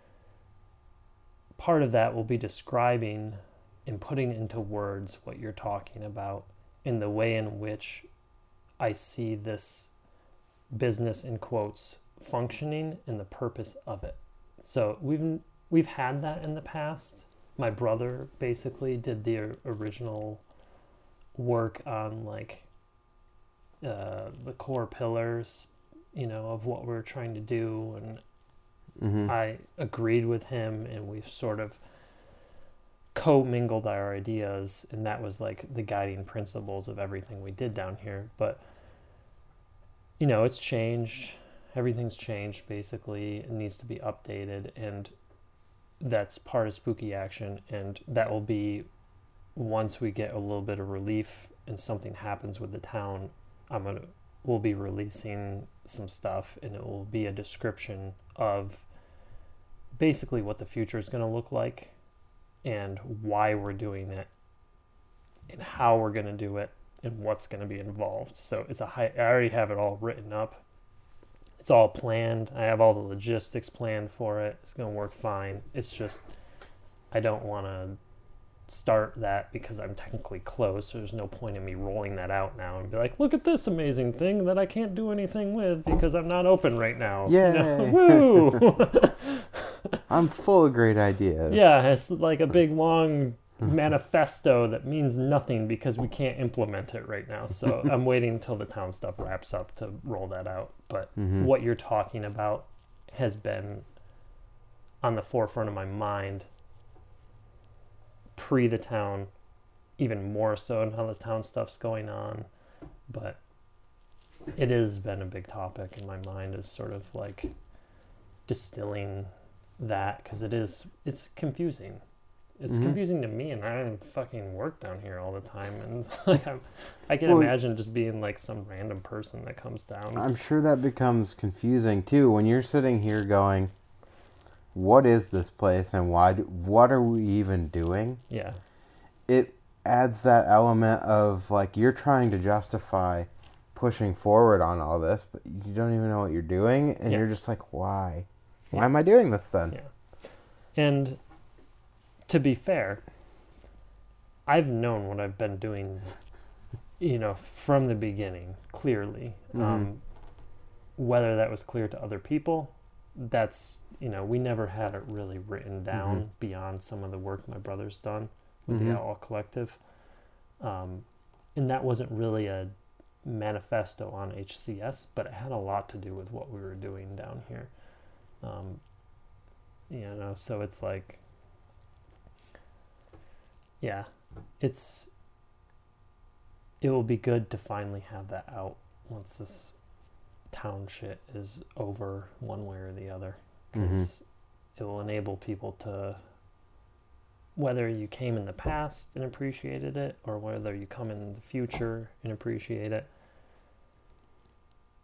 part of that will be describing and putting into words what you're talking about in the way in which I see this business, in quotes, functioning and the purpose of it. So we've we've had that in the past. My brother basically did the original work on like uh, the core pillars, you know, of what we're trying to do, and Mm-hmm. I agreed with him, and we sort of co-mingled our ideas, and that was like the guiding principles of everything we did down here. But you know, it's changed. Everything's changed basically. It needs to be updated, and that's part of Spooky Action, and that will be once we get a little bit of relief and something happens with the town. I'm gonna we'll be releasing some stuff, and it will be a description of basically what the future is going to look like and why we're doing it and how we're going to do it and what's going to be involved. So it's a high, I already have it all written up. It's all planned. I have all the logistics planned for it. It's going to work fine. It's just, I don't want to start that because I'm technically closed, so there's no point in me rolling that out now and be like, look at this amazing thing that I can't do anything with because I'm not open right now. Yay. You know? Woo! I'm full of great ideas. Yeah, it's like a big long manifesto that means nothing because we can't implement it right now. So I'm waiting until the town stuff wraps up to roll that out. But Mm-hmm. what you're talking about has been on the forefront of my mind pre the town, even more so now the town stuff's going on. But it has been a big topic in my mind, is sort of like distilling that, because it is it's confusing. It's Mhm. confusing to me, and I don't fucking work down here all the time, and like I'm, I can Well, imagine just being like some random person that comes down. I'm sure that becomes confusing too when you're sitting here going, what is this place and why do, what are we even doing? Yeah, It adds that element of like you're trying to justify pushing forward on all this, but you don't even know what you're doing, and Yeah. you're just like, why? Why Yeah. am I doing this then? Yeah. And to be fair, I've known what I've been doing, you know, from the beginning, clearly. Mhm. Um, whether that was clear to other people, that's, you know, we never had it really written down Mhm. beyond some of the work my brother's done with Mhm. the Outlaw Collective. Um, and that wasn't really a manifesto on H C S, but it had a lot to do with what we were doing down here. Um, you know, so it's like, yeah, it's, it will be good to finally have that out once this town shit is over one way or the other, because it will enable people to, whether you came in the past and appreciated it or whether you come in the future and appreciate it,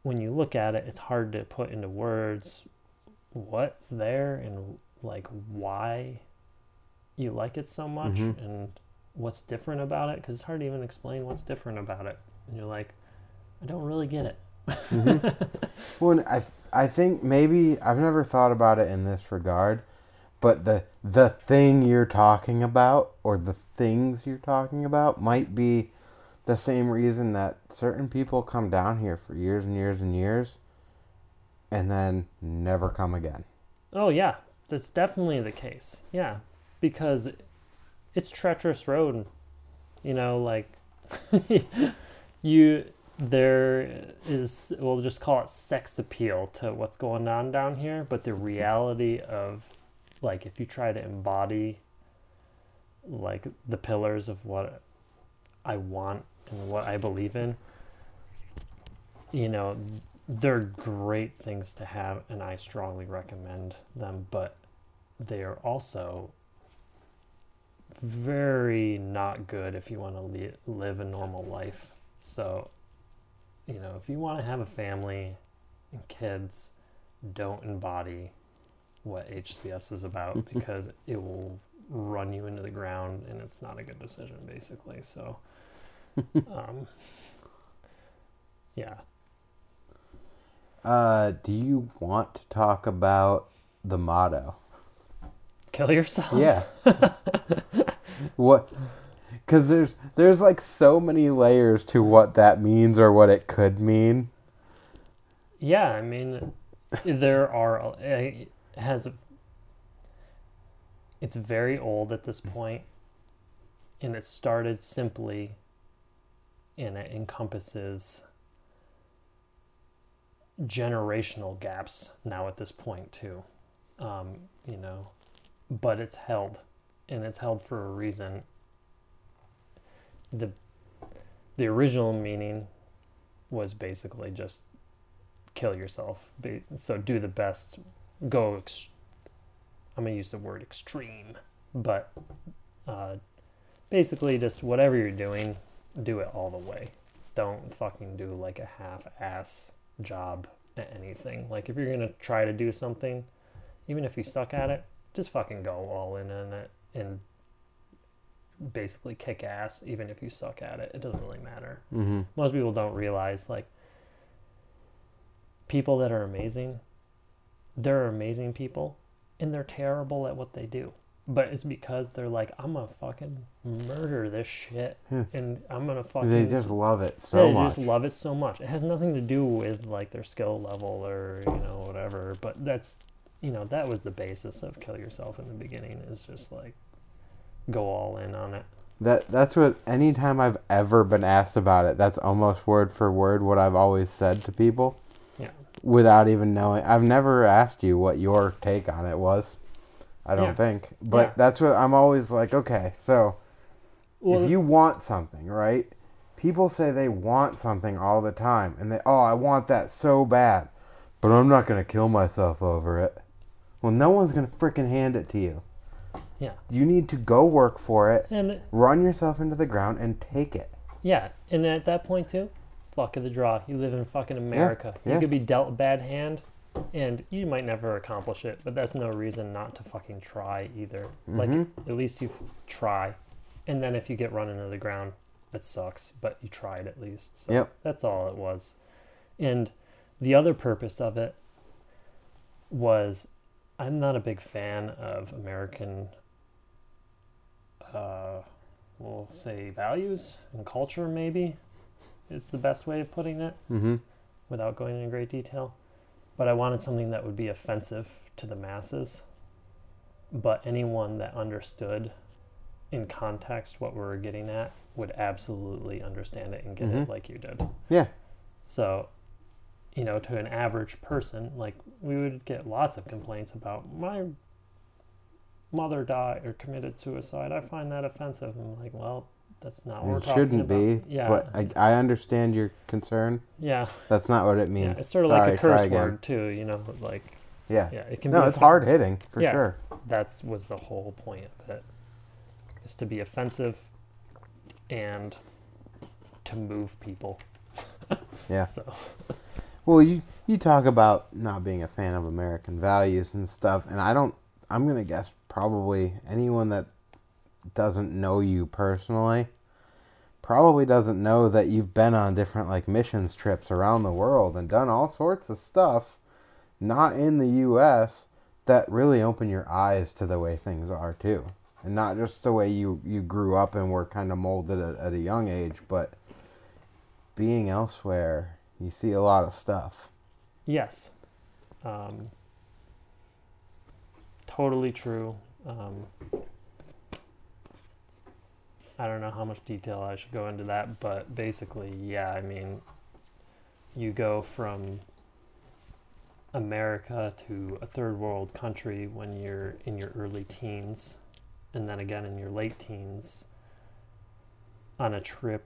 when you look at it, it's hard to put into words what's there and like why you like it so much Mm-hmm. and what's different about it, because it's hard to even explain what's different about it. And you're like, I don't really get it. Mm-hmm. Well, and I th- I think maybe I've never thought about it in this regard, but the the thing you're talking about or the things you're talking about might be the same reason that certain people come down here for years and years and years and then never come again. Oh yeah, that's definitely the case. Yeah, because it's treacherous road. You know, like you there is, we'll just call it sex appeal to what's going on down here, but the reality of like if you try to embody like the pillars of what I want and what I believe in, you know, they're great things to have and I strongly recommend them, but they are also very not good if you want to li- live a normal life. So, you know, if you want to have a family and kids, don't embody what H C S is about because it will run you into the ground and it's not a good decision, basically. So, um, yeah. Uh, do you want to talk about the motto? Kill yourself? Yeah. What? Because there's there's like so many layers to what that means or what it could mean. Yeah, I mean, there are, it has, a, it's very old at this point, and it started simply, and it encompasses generational gaps now at this point too, um, you know, but it's held, and it's held for a reason. The, the original meaning was basically just kill yourself. So do the best, go, ex- I'm going to use the word extreme, but uh, basically just whatever you're doing, do it all the way. Don't fucking do like a half-ass job at anything. Like if you're going to try to do something, even if you suck at it, just fucking go all in on it and basically kick ass even if you suck at it. It doesn't really matter. Mm-hmm. Most people don't realize like people that are amazing, they're amazing people and they're terrible at what they do, but it's because they're like, I'm gonna fucking murder this shit Yeah. and I'm gonna fucking They just love it so they much. just love it so much. It has nothing to do with like their skill level or you know whatever, but that's, you know, that was the basis of Kill Yourself in the beginning, is just like go all in on it. That that's what anytime I've ever been asked about it, that's almost word for word what I've always said to people. Yeah. Without even knowing. I've never asked you what your take on it was. I don't Yeah. think. But Yeah. that's what I'm always like, okay, so Well, if you want something, right? People say they want something all the time and they, oh, I want that so bad, but I'm not going to kill myself over it. Well, no one's going to freaking hand it to you. yeah. You need to go work for it, And run yourself into the ground, and take it. yeah, and at that point too, it's luck of the draw. You live in fucking America. yeah. You could be dealt a bad hand, and you might never accomplish it, but that's no reason not to fucking try either. Like, Mhm. at least you f- try. And then if you get run into the ground, that sucks, but you tried at least. So Yep. that's all it was. And the other purpose of it was, I'm not a big fan of American, uh, we'll say values and culture, maybe is the best way of putting it Mm-hmm. without going into great detail. But I wanted something that would be offensive to the masses, but anyone that understood in context what we were getting at would absolutely understand it and get Mhm. it like you did. Yeah. So, you know, to an average person, like, we would get lots of complaints about, my mother died or committed suicide. I find that offensive. I'm like, well, that's not what we're It talking shouldn't about. be, Yeah. but I, I understand your concern. yeah. That's not what it means. Yeah. It's sort of Sorry, like a try curse again. word too, you know, like, Yeah. yeah, it can No, be it's offen- hard hitting, for Yeah. sure. That was the whole point of it, is to be offensive and to move people. Yeah. So, Well, you you talk about not being a fan of American values and stuff, and I don't. I'm gonna guess probably anyone that doesn't know you personally probably doesn't know that you've been on different like missions trips around the world and done all sorts of stuff, not in the U S, that really open your eyes to the way things are too, and not just the way you you grew up and were kind of molded at, at a young age, but being elsewhere, you see a lot of stuff. Yes. Um, totally true. Um, I don't know how much detail I should go into that, but basically, yeah, I mean, you go from America to a third world country when you're in your early teens, and then again in your late teens on a trip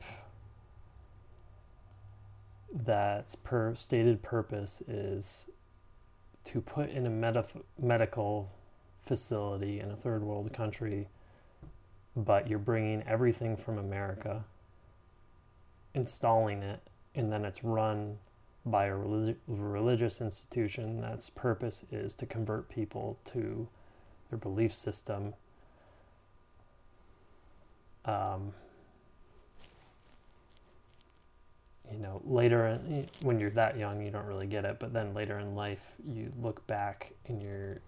that's per stated purpose is to put in a medif- medical facility in a third world country, but you're bringing everything from America, installing it, and then it's run by a relig- religious institution that's purpose is to convert people to their belief system. Um, you know, later in, when you're that young, you don't really get it, but then later in life, you look back and you're,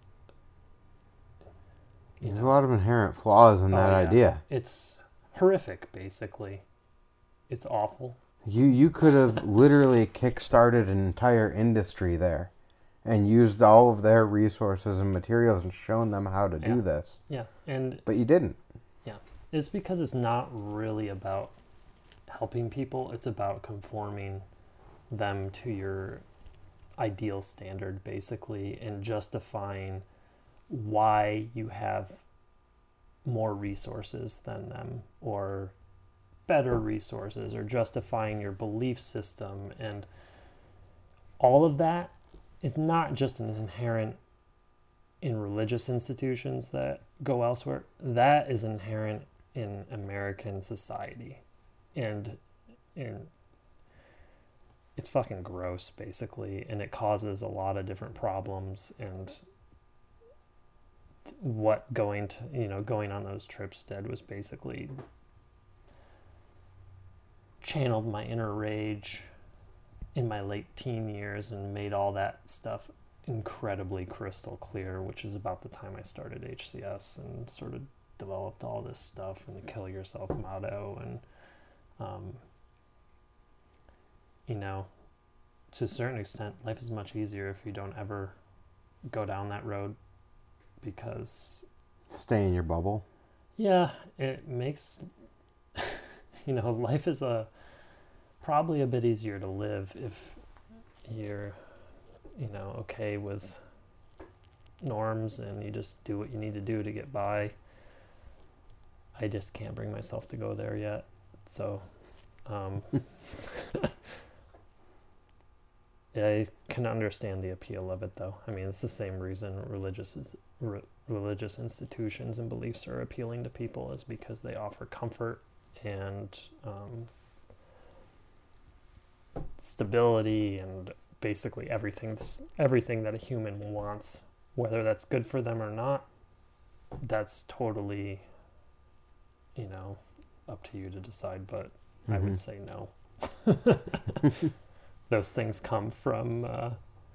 you There's know, a lot of inherent flaws in oh, that yeah. idea. It's horrific, basically. It's awful. You you could have literally kick-started an entire industry there and used all of their resources and materials and shown them how to Yeah. do this. Yeah, and But you didn't. yeah, it's because it's not really about helping people. It's about conforming them to your ideal standard, basically, and justifying why you have more resources than them or better resources, or justifying your belief system. And all of that is not just an inherent in religious institutions that go elsewhere. That is inherent in American society. And and it's fucking gross, basically, and it causes a lot of different problems. And what going to you know going on those trips did was basically channeled my inner rage in my late teen years and made all that stuff incredibly crystal clear, which is about the time I started H C S and sort of developed all this stuff and the kill yourself motto. And um, you know, to a certain extent, life is much easier if you don't ever go down that road, because Stay in your bubble. yeah, it makes you know, life is a probably a bit easier to live if you're, you know, okay with norms and you just do what you need to do to get by. I just can't bring myself to go there yet. So, um, yeah, I can understand the appeal of it, though. I mean, it's the same reason religious is, re, religious institutions and beliefs are appealing to people, is because they offer comfort and um, stability and basically everything everything that a human wants, whether that's good for them or not. That's totally, you know, up to you to decide, but mm-hmm. I would say no. Those things come from uh,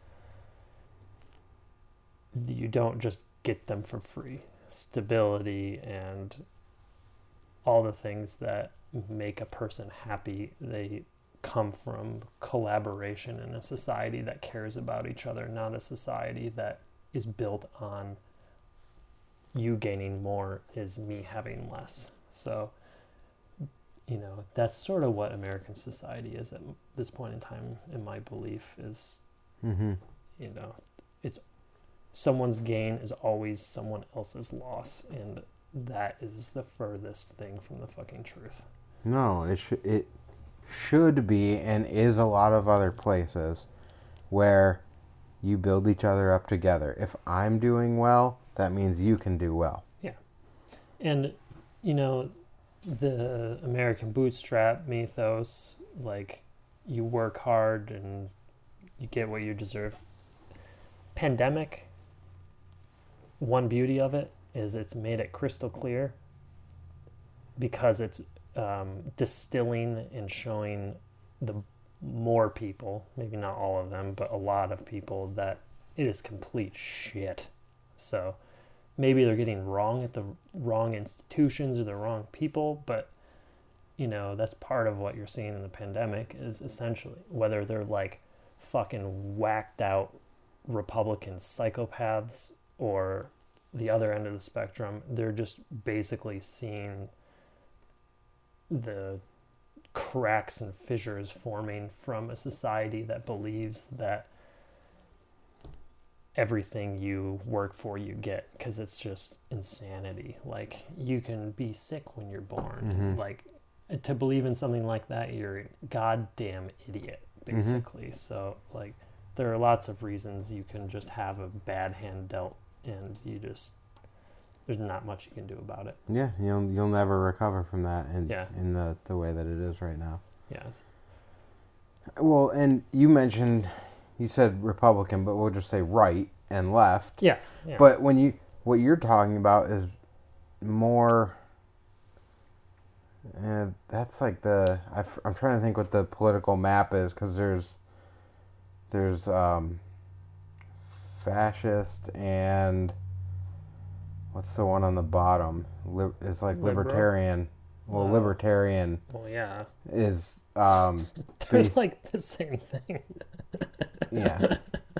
you don't just get them for free. Stability and all the things that make a person happy, they come from collaboration in a society that cares about each other, not a society that is built on you gaining more is me having less. So, you know, that's sort of what American society is at this point in time, in my belief, is, mm-hmm. you know, it's someone's gain is always someone else's loss, and that is the furthest thing from the fucking truth. No, it should it should be and is a lot of other places where you build each other up together. If I'm doing well, that means you can do well. Yeah. And, you know, the American bootstrap mythos, like, you work hard and you get what you deserve. Pandemic, one beauty of it is it's made it crystal clear because it's um, distilling and showing the more people, maybe not all of them, but a lot of people, that it is complete shit. So maybe they're getting wrong at the wrong institutions or the wrong people, but you know, that's part of what you're seeing in the pandemic is essentially whether they're like fucking whacked out Republican psychopaths or the other end of the spectrum, they're just basically seeing the cracks and fissures forming from a society that believes that everything you work for you get, because it's just insanity. Like, you can be sick when you're born. Mm-hmm. Like, to believe in something like that, you're a goddamn idiot, basically. Mm-hmm. So, like, there are lots of reasons you can just have a bad hand dealt, and you just, there's not much you can do about it. Yeah, you'll you'll never recover from that in yeah. in the, the way that it is right now. Yes. Well, and you mentioned, you said Republican, but we'll just say right and left. Yeah. yeah. But when you, what you're talking about is more, uh, that's like the, I f- I'm trying to think what the political map is, because there's, there's um, fascist and what's the one on the bottom? Li- it's like Liberal? libertarian. Well, Wow. libertarian Well, yeah. is um, They're bas- like the same thing. yeah.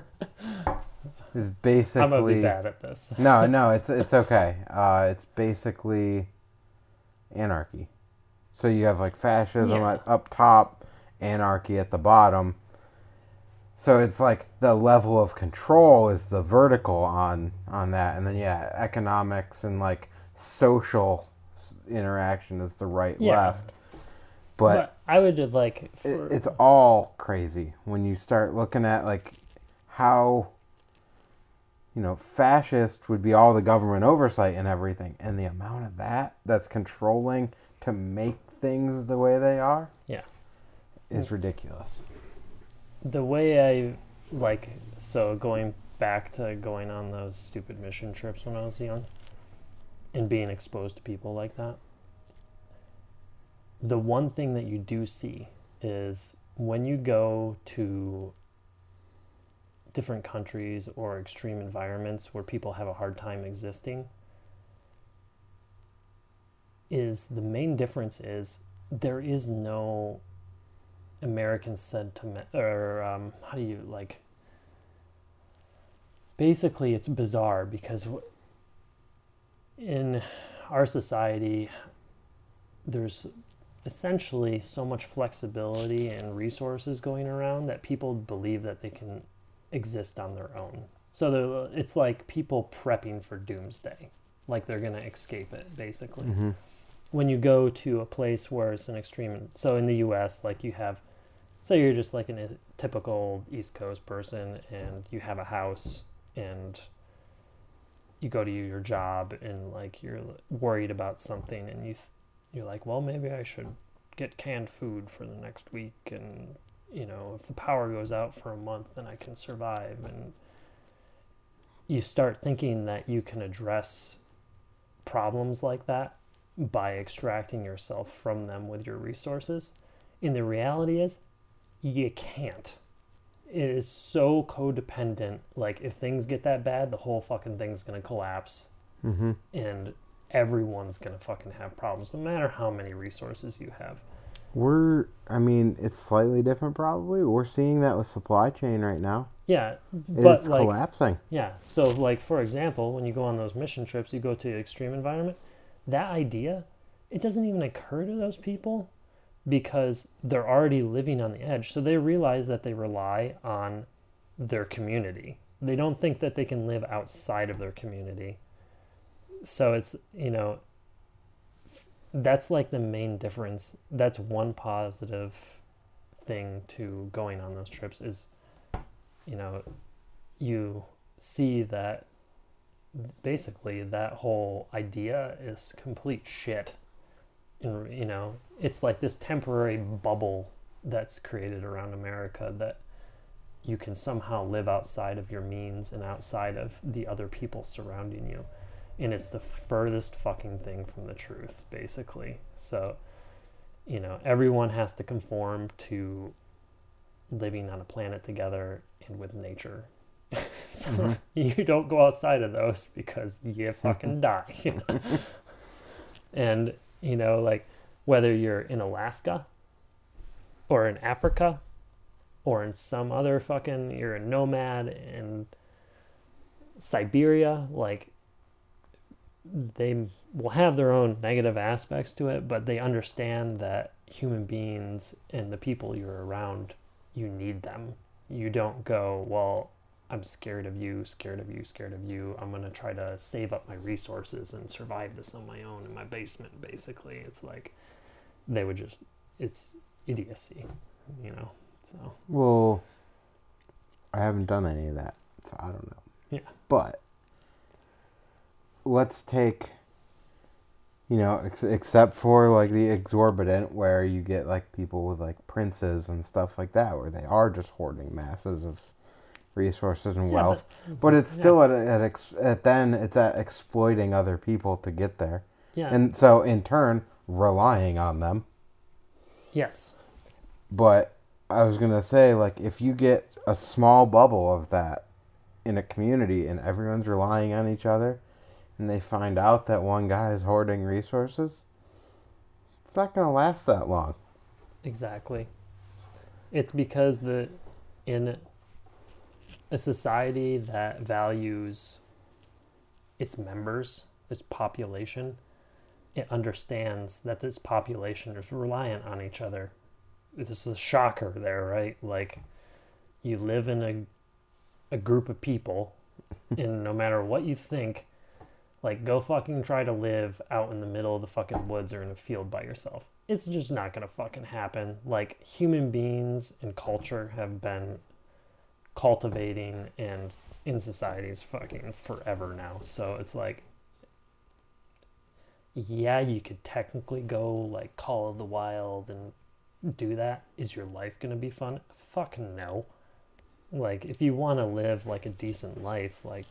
Is basically. I'm gonna be bad at this. no, no, it's it's okay. Uh, it's basically anarchy. So you have like fascism Yeah. at, up top, anarchy at the bottom. So it's like the level of control is the vertical on on that, and then yeah, economics and like social interaction is the right Yeah. left. But, But I would just like it, for, it's all crazy when you start looking at like how, you know, fascist would be all the government oversight and everything, and the amount of that that's controlling to make things the way they are, yeah, is ridiculous. the way I like so going back to going on those stupid mission trips when I was young and being exposed to people like that. The one thing that you do see is when you go to different countries or extreme environments where people have a hard time existing, is the main difference is there is no American sentiment, or um, how do you like, basically it's bizarre because in our society there's essentially so much flexibility and resources going around that people believe that they can exist on their own. So it's like people prepping for doomsday, like they're going to escape it, basically. Mm-hmm. When you go to a place where it's an extreme, so in the U S, like you have, say you're just like a typical East Coast person and you have a house and you go to your job and like you're worried about something and you th- you're like, well, maybe I should get canned food for the next week, and you know, if the power goes out for a month, then I can survive. And you start thinking that you can address problems like that by extracting yourself from them with your resources. And the reality is, you can't. It is so codependent. Like, if things get that bad, the whole fucking thing's gonna collapse. Mm-hmm. And everyone's gonna fucking have problems, no matter how many resources you have. We're, I mean, it's slightly different probably. We're seeing that with supply chain right now. Yeah, but it's like, collapsing. Yeah, so like, for example, when you go on those mission trips, you go to an extreme environment, that idea, it doesn't even occur to those people because they're already living on the edge. So they realize that they rely on their community. They don't think that they can live outside of their community. So it's, you know, that's like the main difference. That's one positive thing to going on those trips is, you know, you see that basically that whole idea is complete shit. And, you know, it's like this temporary bubble that's created around America that you can somehow live outside of your means and outside of the other people surrounding you. And it's the furthest fucking thing from the truth, basically. So, you know, everyone has to conform to living on a planet together and with nature. So mm-hmm. you don't go outside of those because you fucking die. You know? And, you know, like, whether you're in Alaska or in Africa or in some other fucking, you're a nomad in Siberia, like, they will have their own negative aspects to it, but they understand that human beings and the people you're around, you need them. You don't go, well, I'm scared of you, scared of you, scared of you. I'm going to try to save up my resources and survive this on my own in my basement, basically. It's like, they would just, it's idiocy, you know, so. Well, I haven't done any of that, so I don't know. Yeah. But let's take, you know, ex- except for like the exorbitant where you get like people with like princes and stuff like that, where they are just hoarding masses of resources and yeah, wealth, but, but it's still yeah. at, at, ex- at then it's at exploiting other people to get there. Yeah. And so in turn, relying on them. Yes. But I was going to say, like, if you get a small bubble of that in a community and everyone's relying on each other and they find out that one guy is hoarding resources, it's not going to last that long. Exactly. It's because the in a society that values its members, its population, it understands that this population is reliant on each other. This is a shocker there, right? Like, you live in a a group of people, and no matter what you think, like, go fucking try to live out in the middle of the fucking woods or in a field by yourself. It's just not gonna fucking happen. Like, human beings and culture have been cultivating and in societies fucking forever now. So it's like, yeah, you could technically go like Call of the Wild and do that. Is your life gonna be fun? Fuck no. Like, if you want to live like a decent life, like,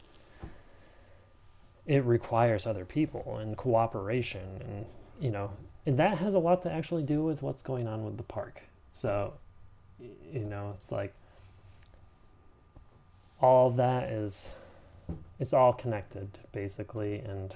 it requires other people and cooperation, and, you know, and that has a lot to actually do with what's going on with the park. So, you know, it's like, all of that is, it's all connected, basically, and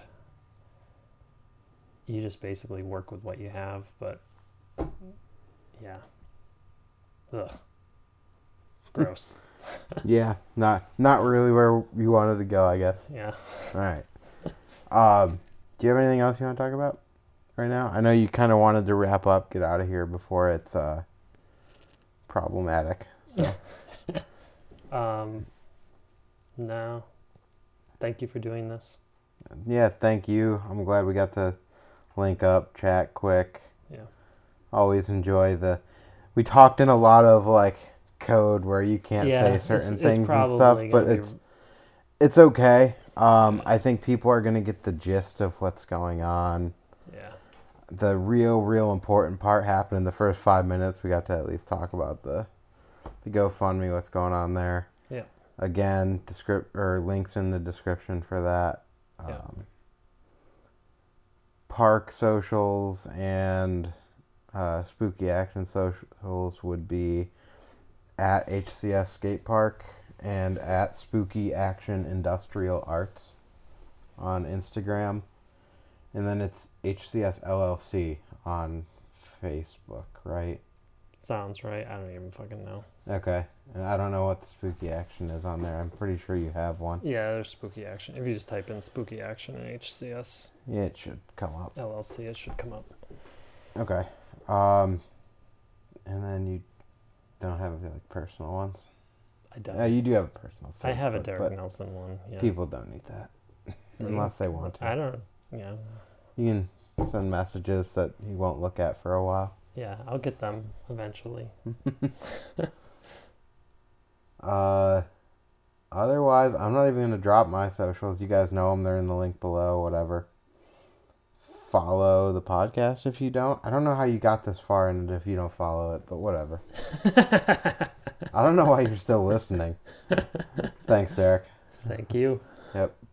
you just basically work with what you have. But yeah, ugh, gross. Yeah, not not really where you wanted to go, I guess. Yeah. All right. Um, do you have anything else you want to talk about right now? I know you kind of wanted to wrap up, get out of here before it's uh problematic. So. um. No. Thank you for doing this. Yeah, thank you. I'm glad we got to link up, chat quick. Yeah. Always enjoy the... We talked in a lot of, like, code where you can't yeah, say certain it's, things it's and stuff, but be... it's it's okay. Um, I think people are going to get the gist of what's going on. Yeah. The real, real important part happened in the first five minutes. We got to at least talk about the the GoFundMe, what's going on there. Yeah. Again, descript or links in the description for that. Yeah. Um, park socials and uh, Spooky Action socials would be at H C S Skate Park and at Spooky Action Industrial Arts on Instagram. And then it's H C S L L C on Facebook, right? Sounds right. I don't even fucking know. Okay. And I don't know what the Spooky Action is on there. I'm pretty sure you have one. Yeah, there's Spooky Action. If you just type in Spooky Action and H C S Yeah, it should come up. L L C, it should come up. Okay. Um, and then you don't have any, like, personal ones? I don't. Uh, you do have a personal Facebook, I have a Derek but Nelson one. Yeah. people don't need that. Unless they want to. I don't, yeah. You can send messages that he won't look at for a while. Yeah, I'll get them eventually. uh, otherwise, I'm not even going to drop my socials. You guys know them. They're in the link below, whatever. follow the podcast if you don't. I don't know how you got this far in it if you don't follow it, but whatever. I don't know why you're still listening. Thanks, Derek. Thank you. Yep.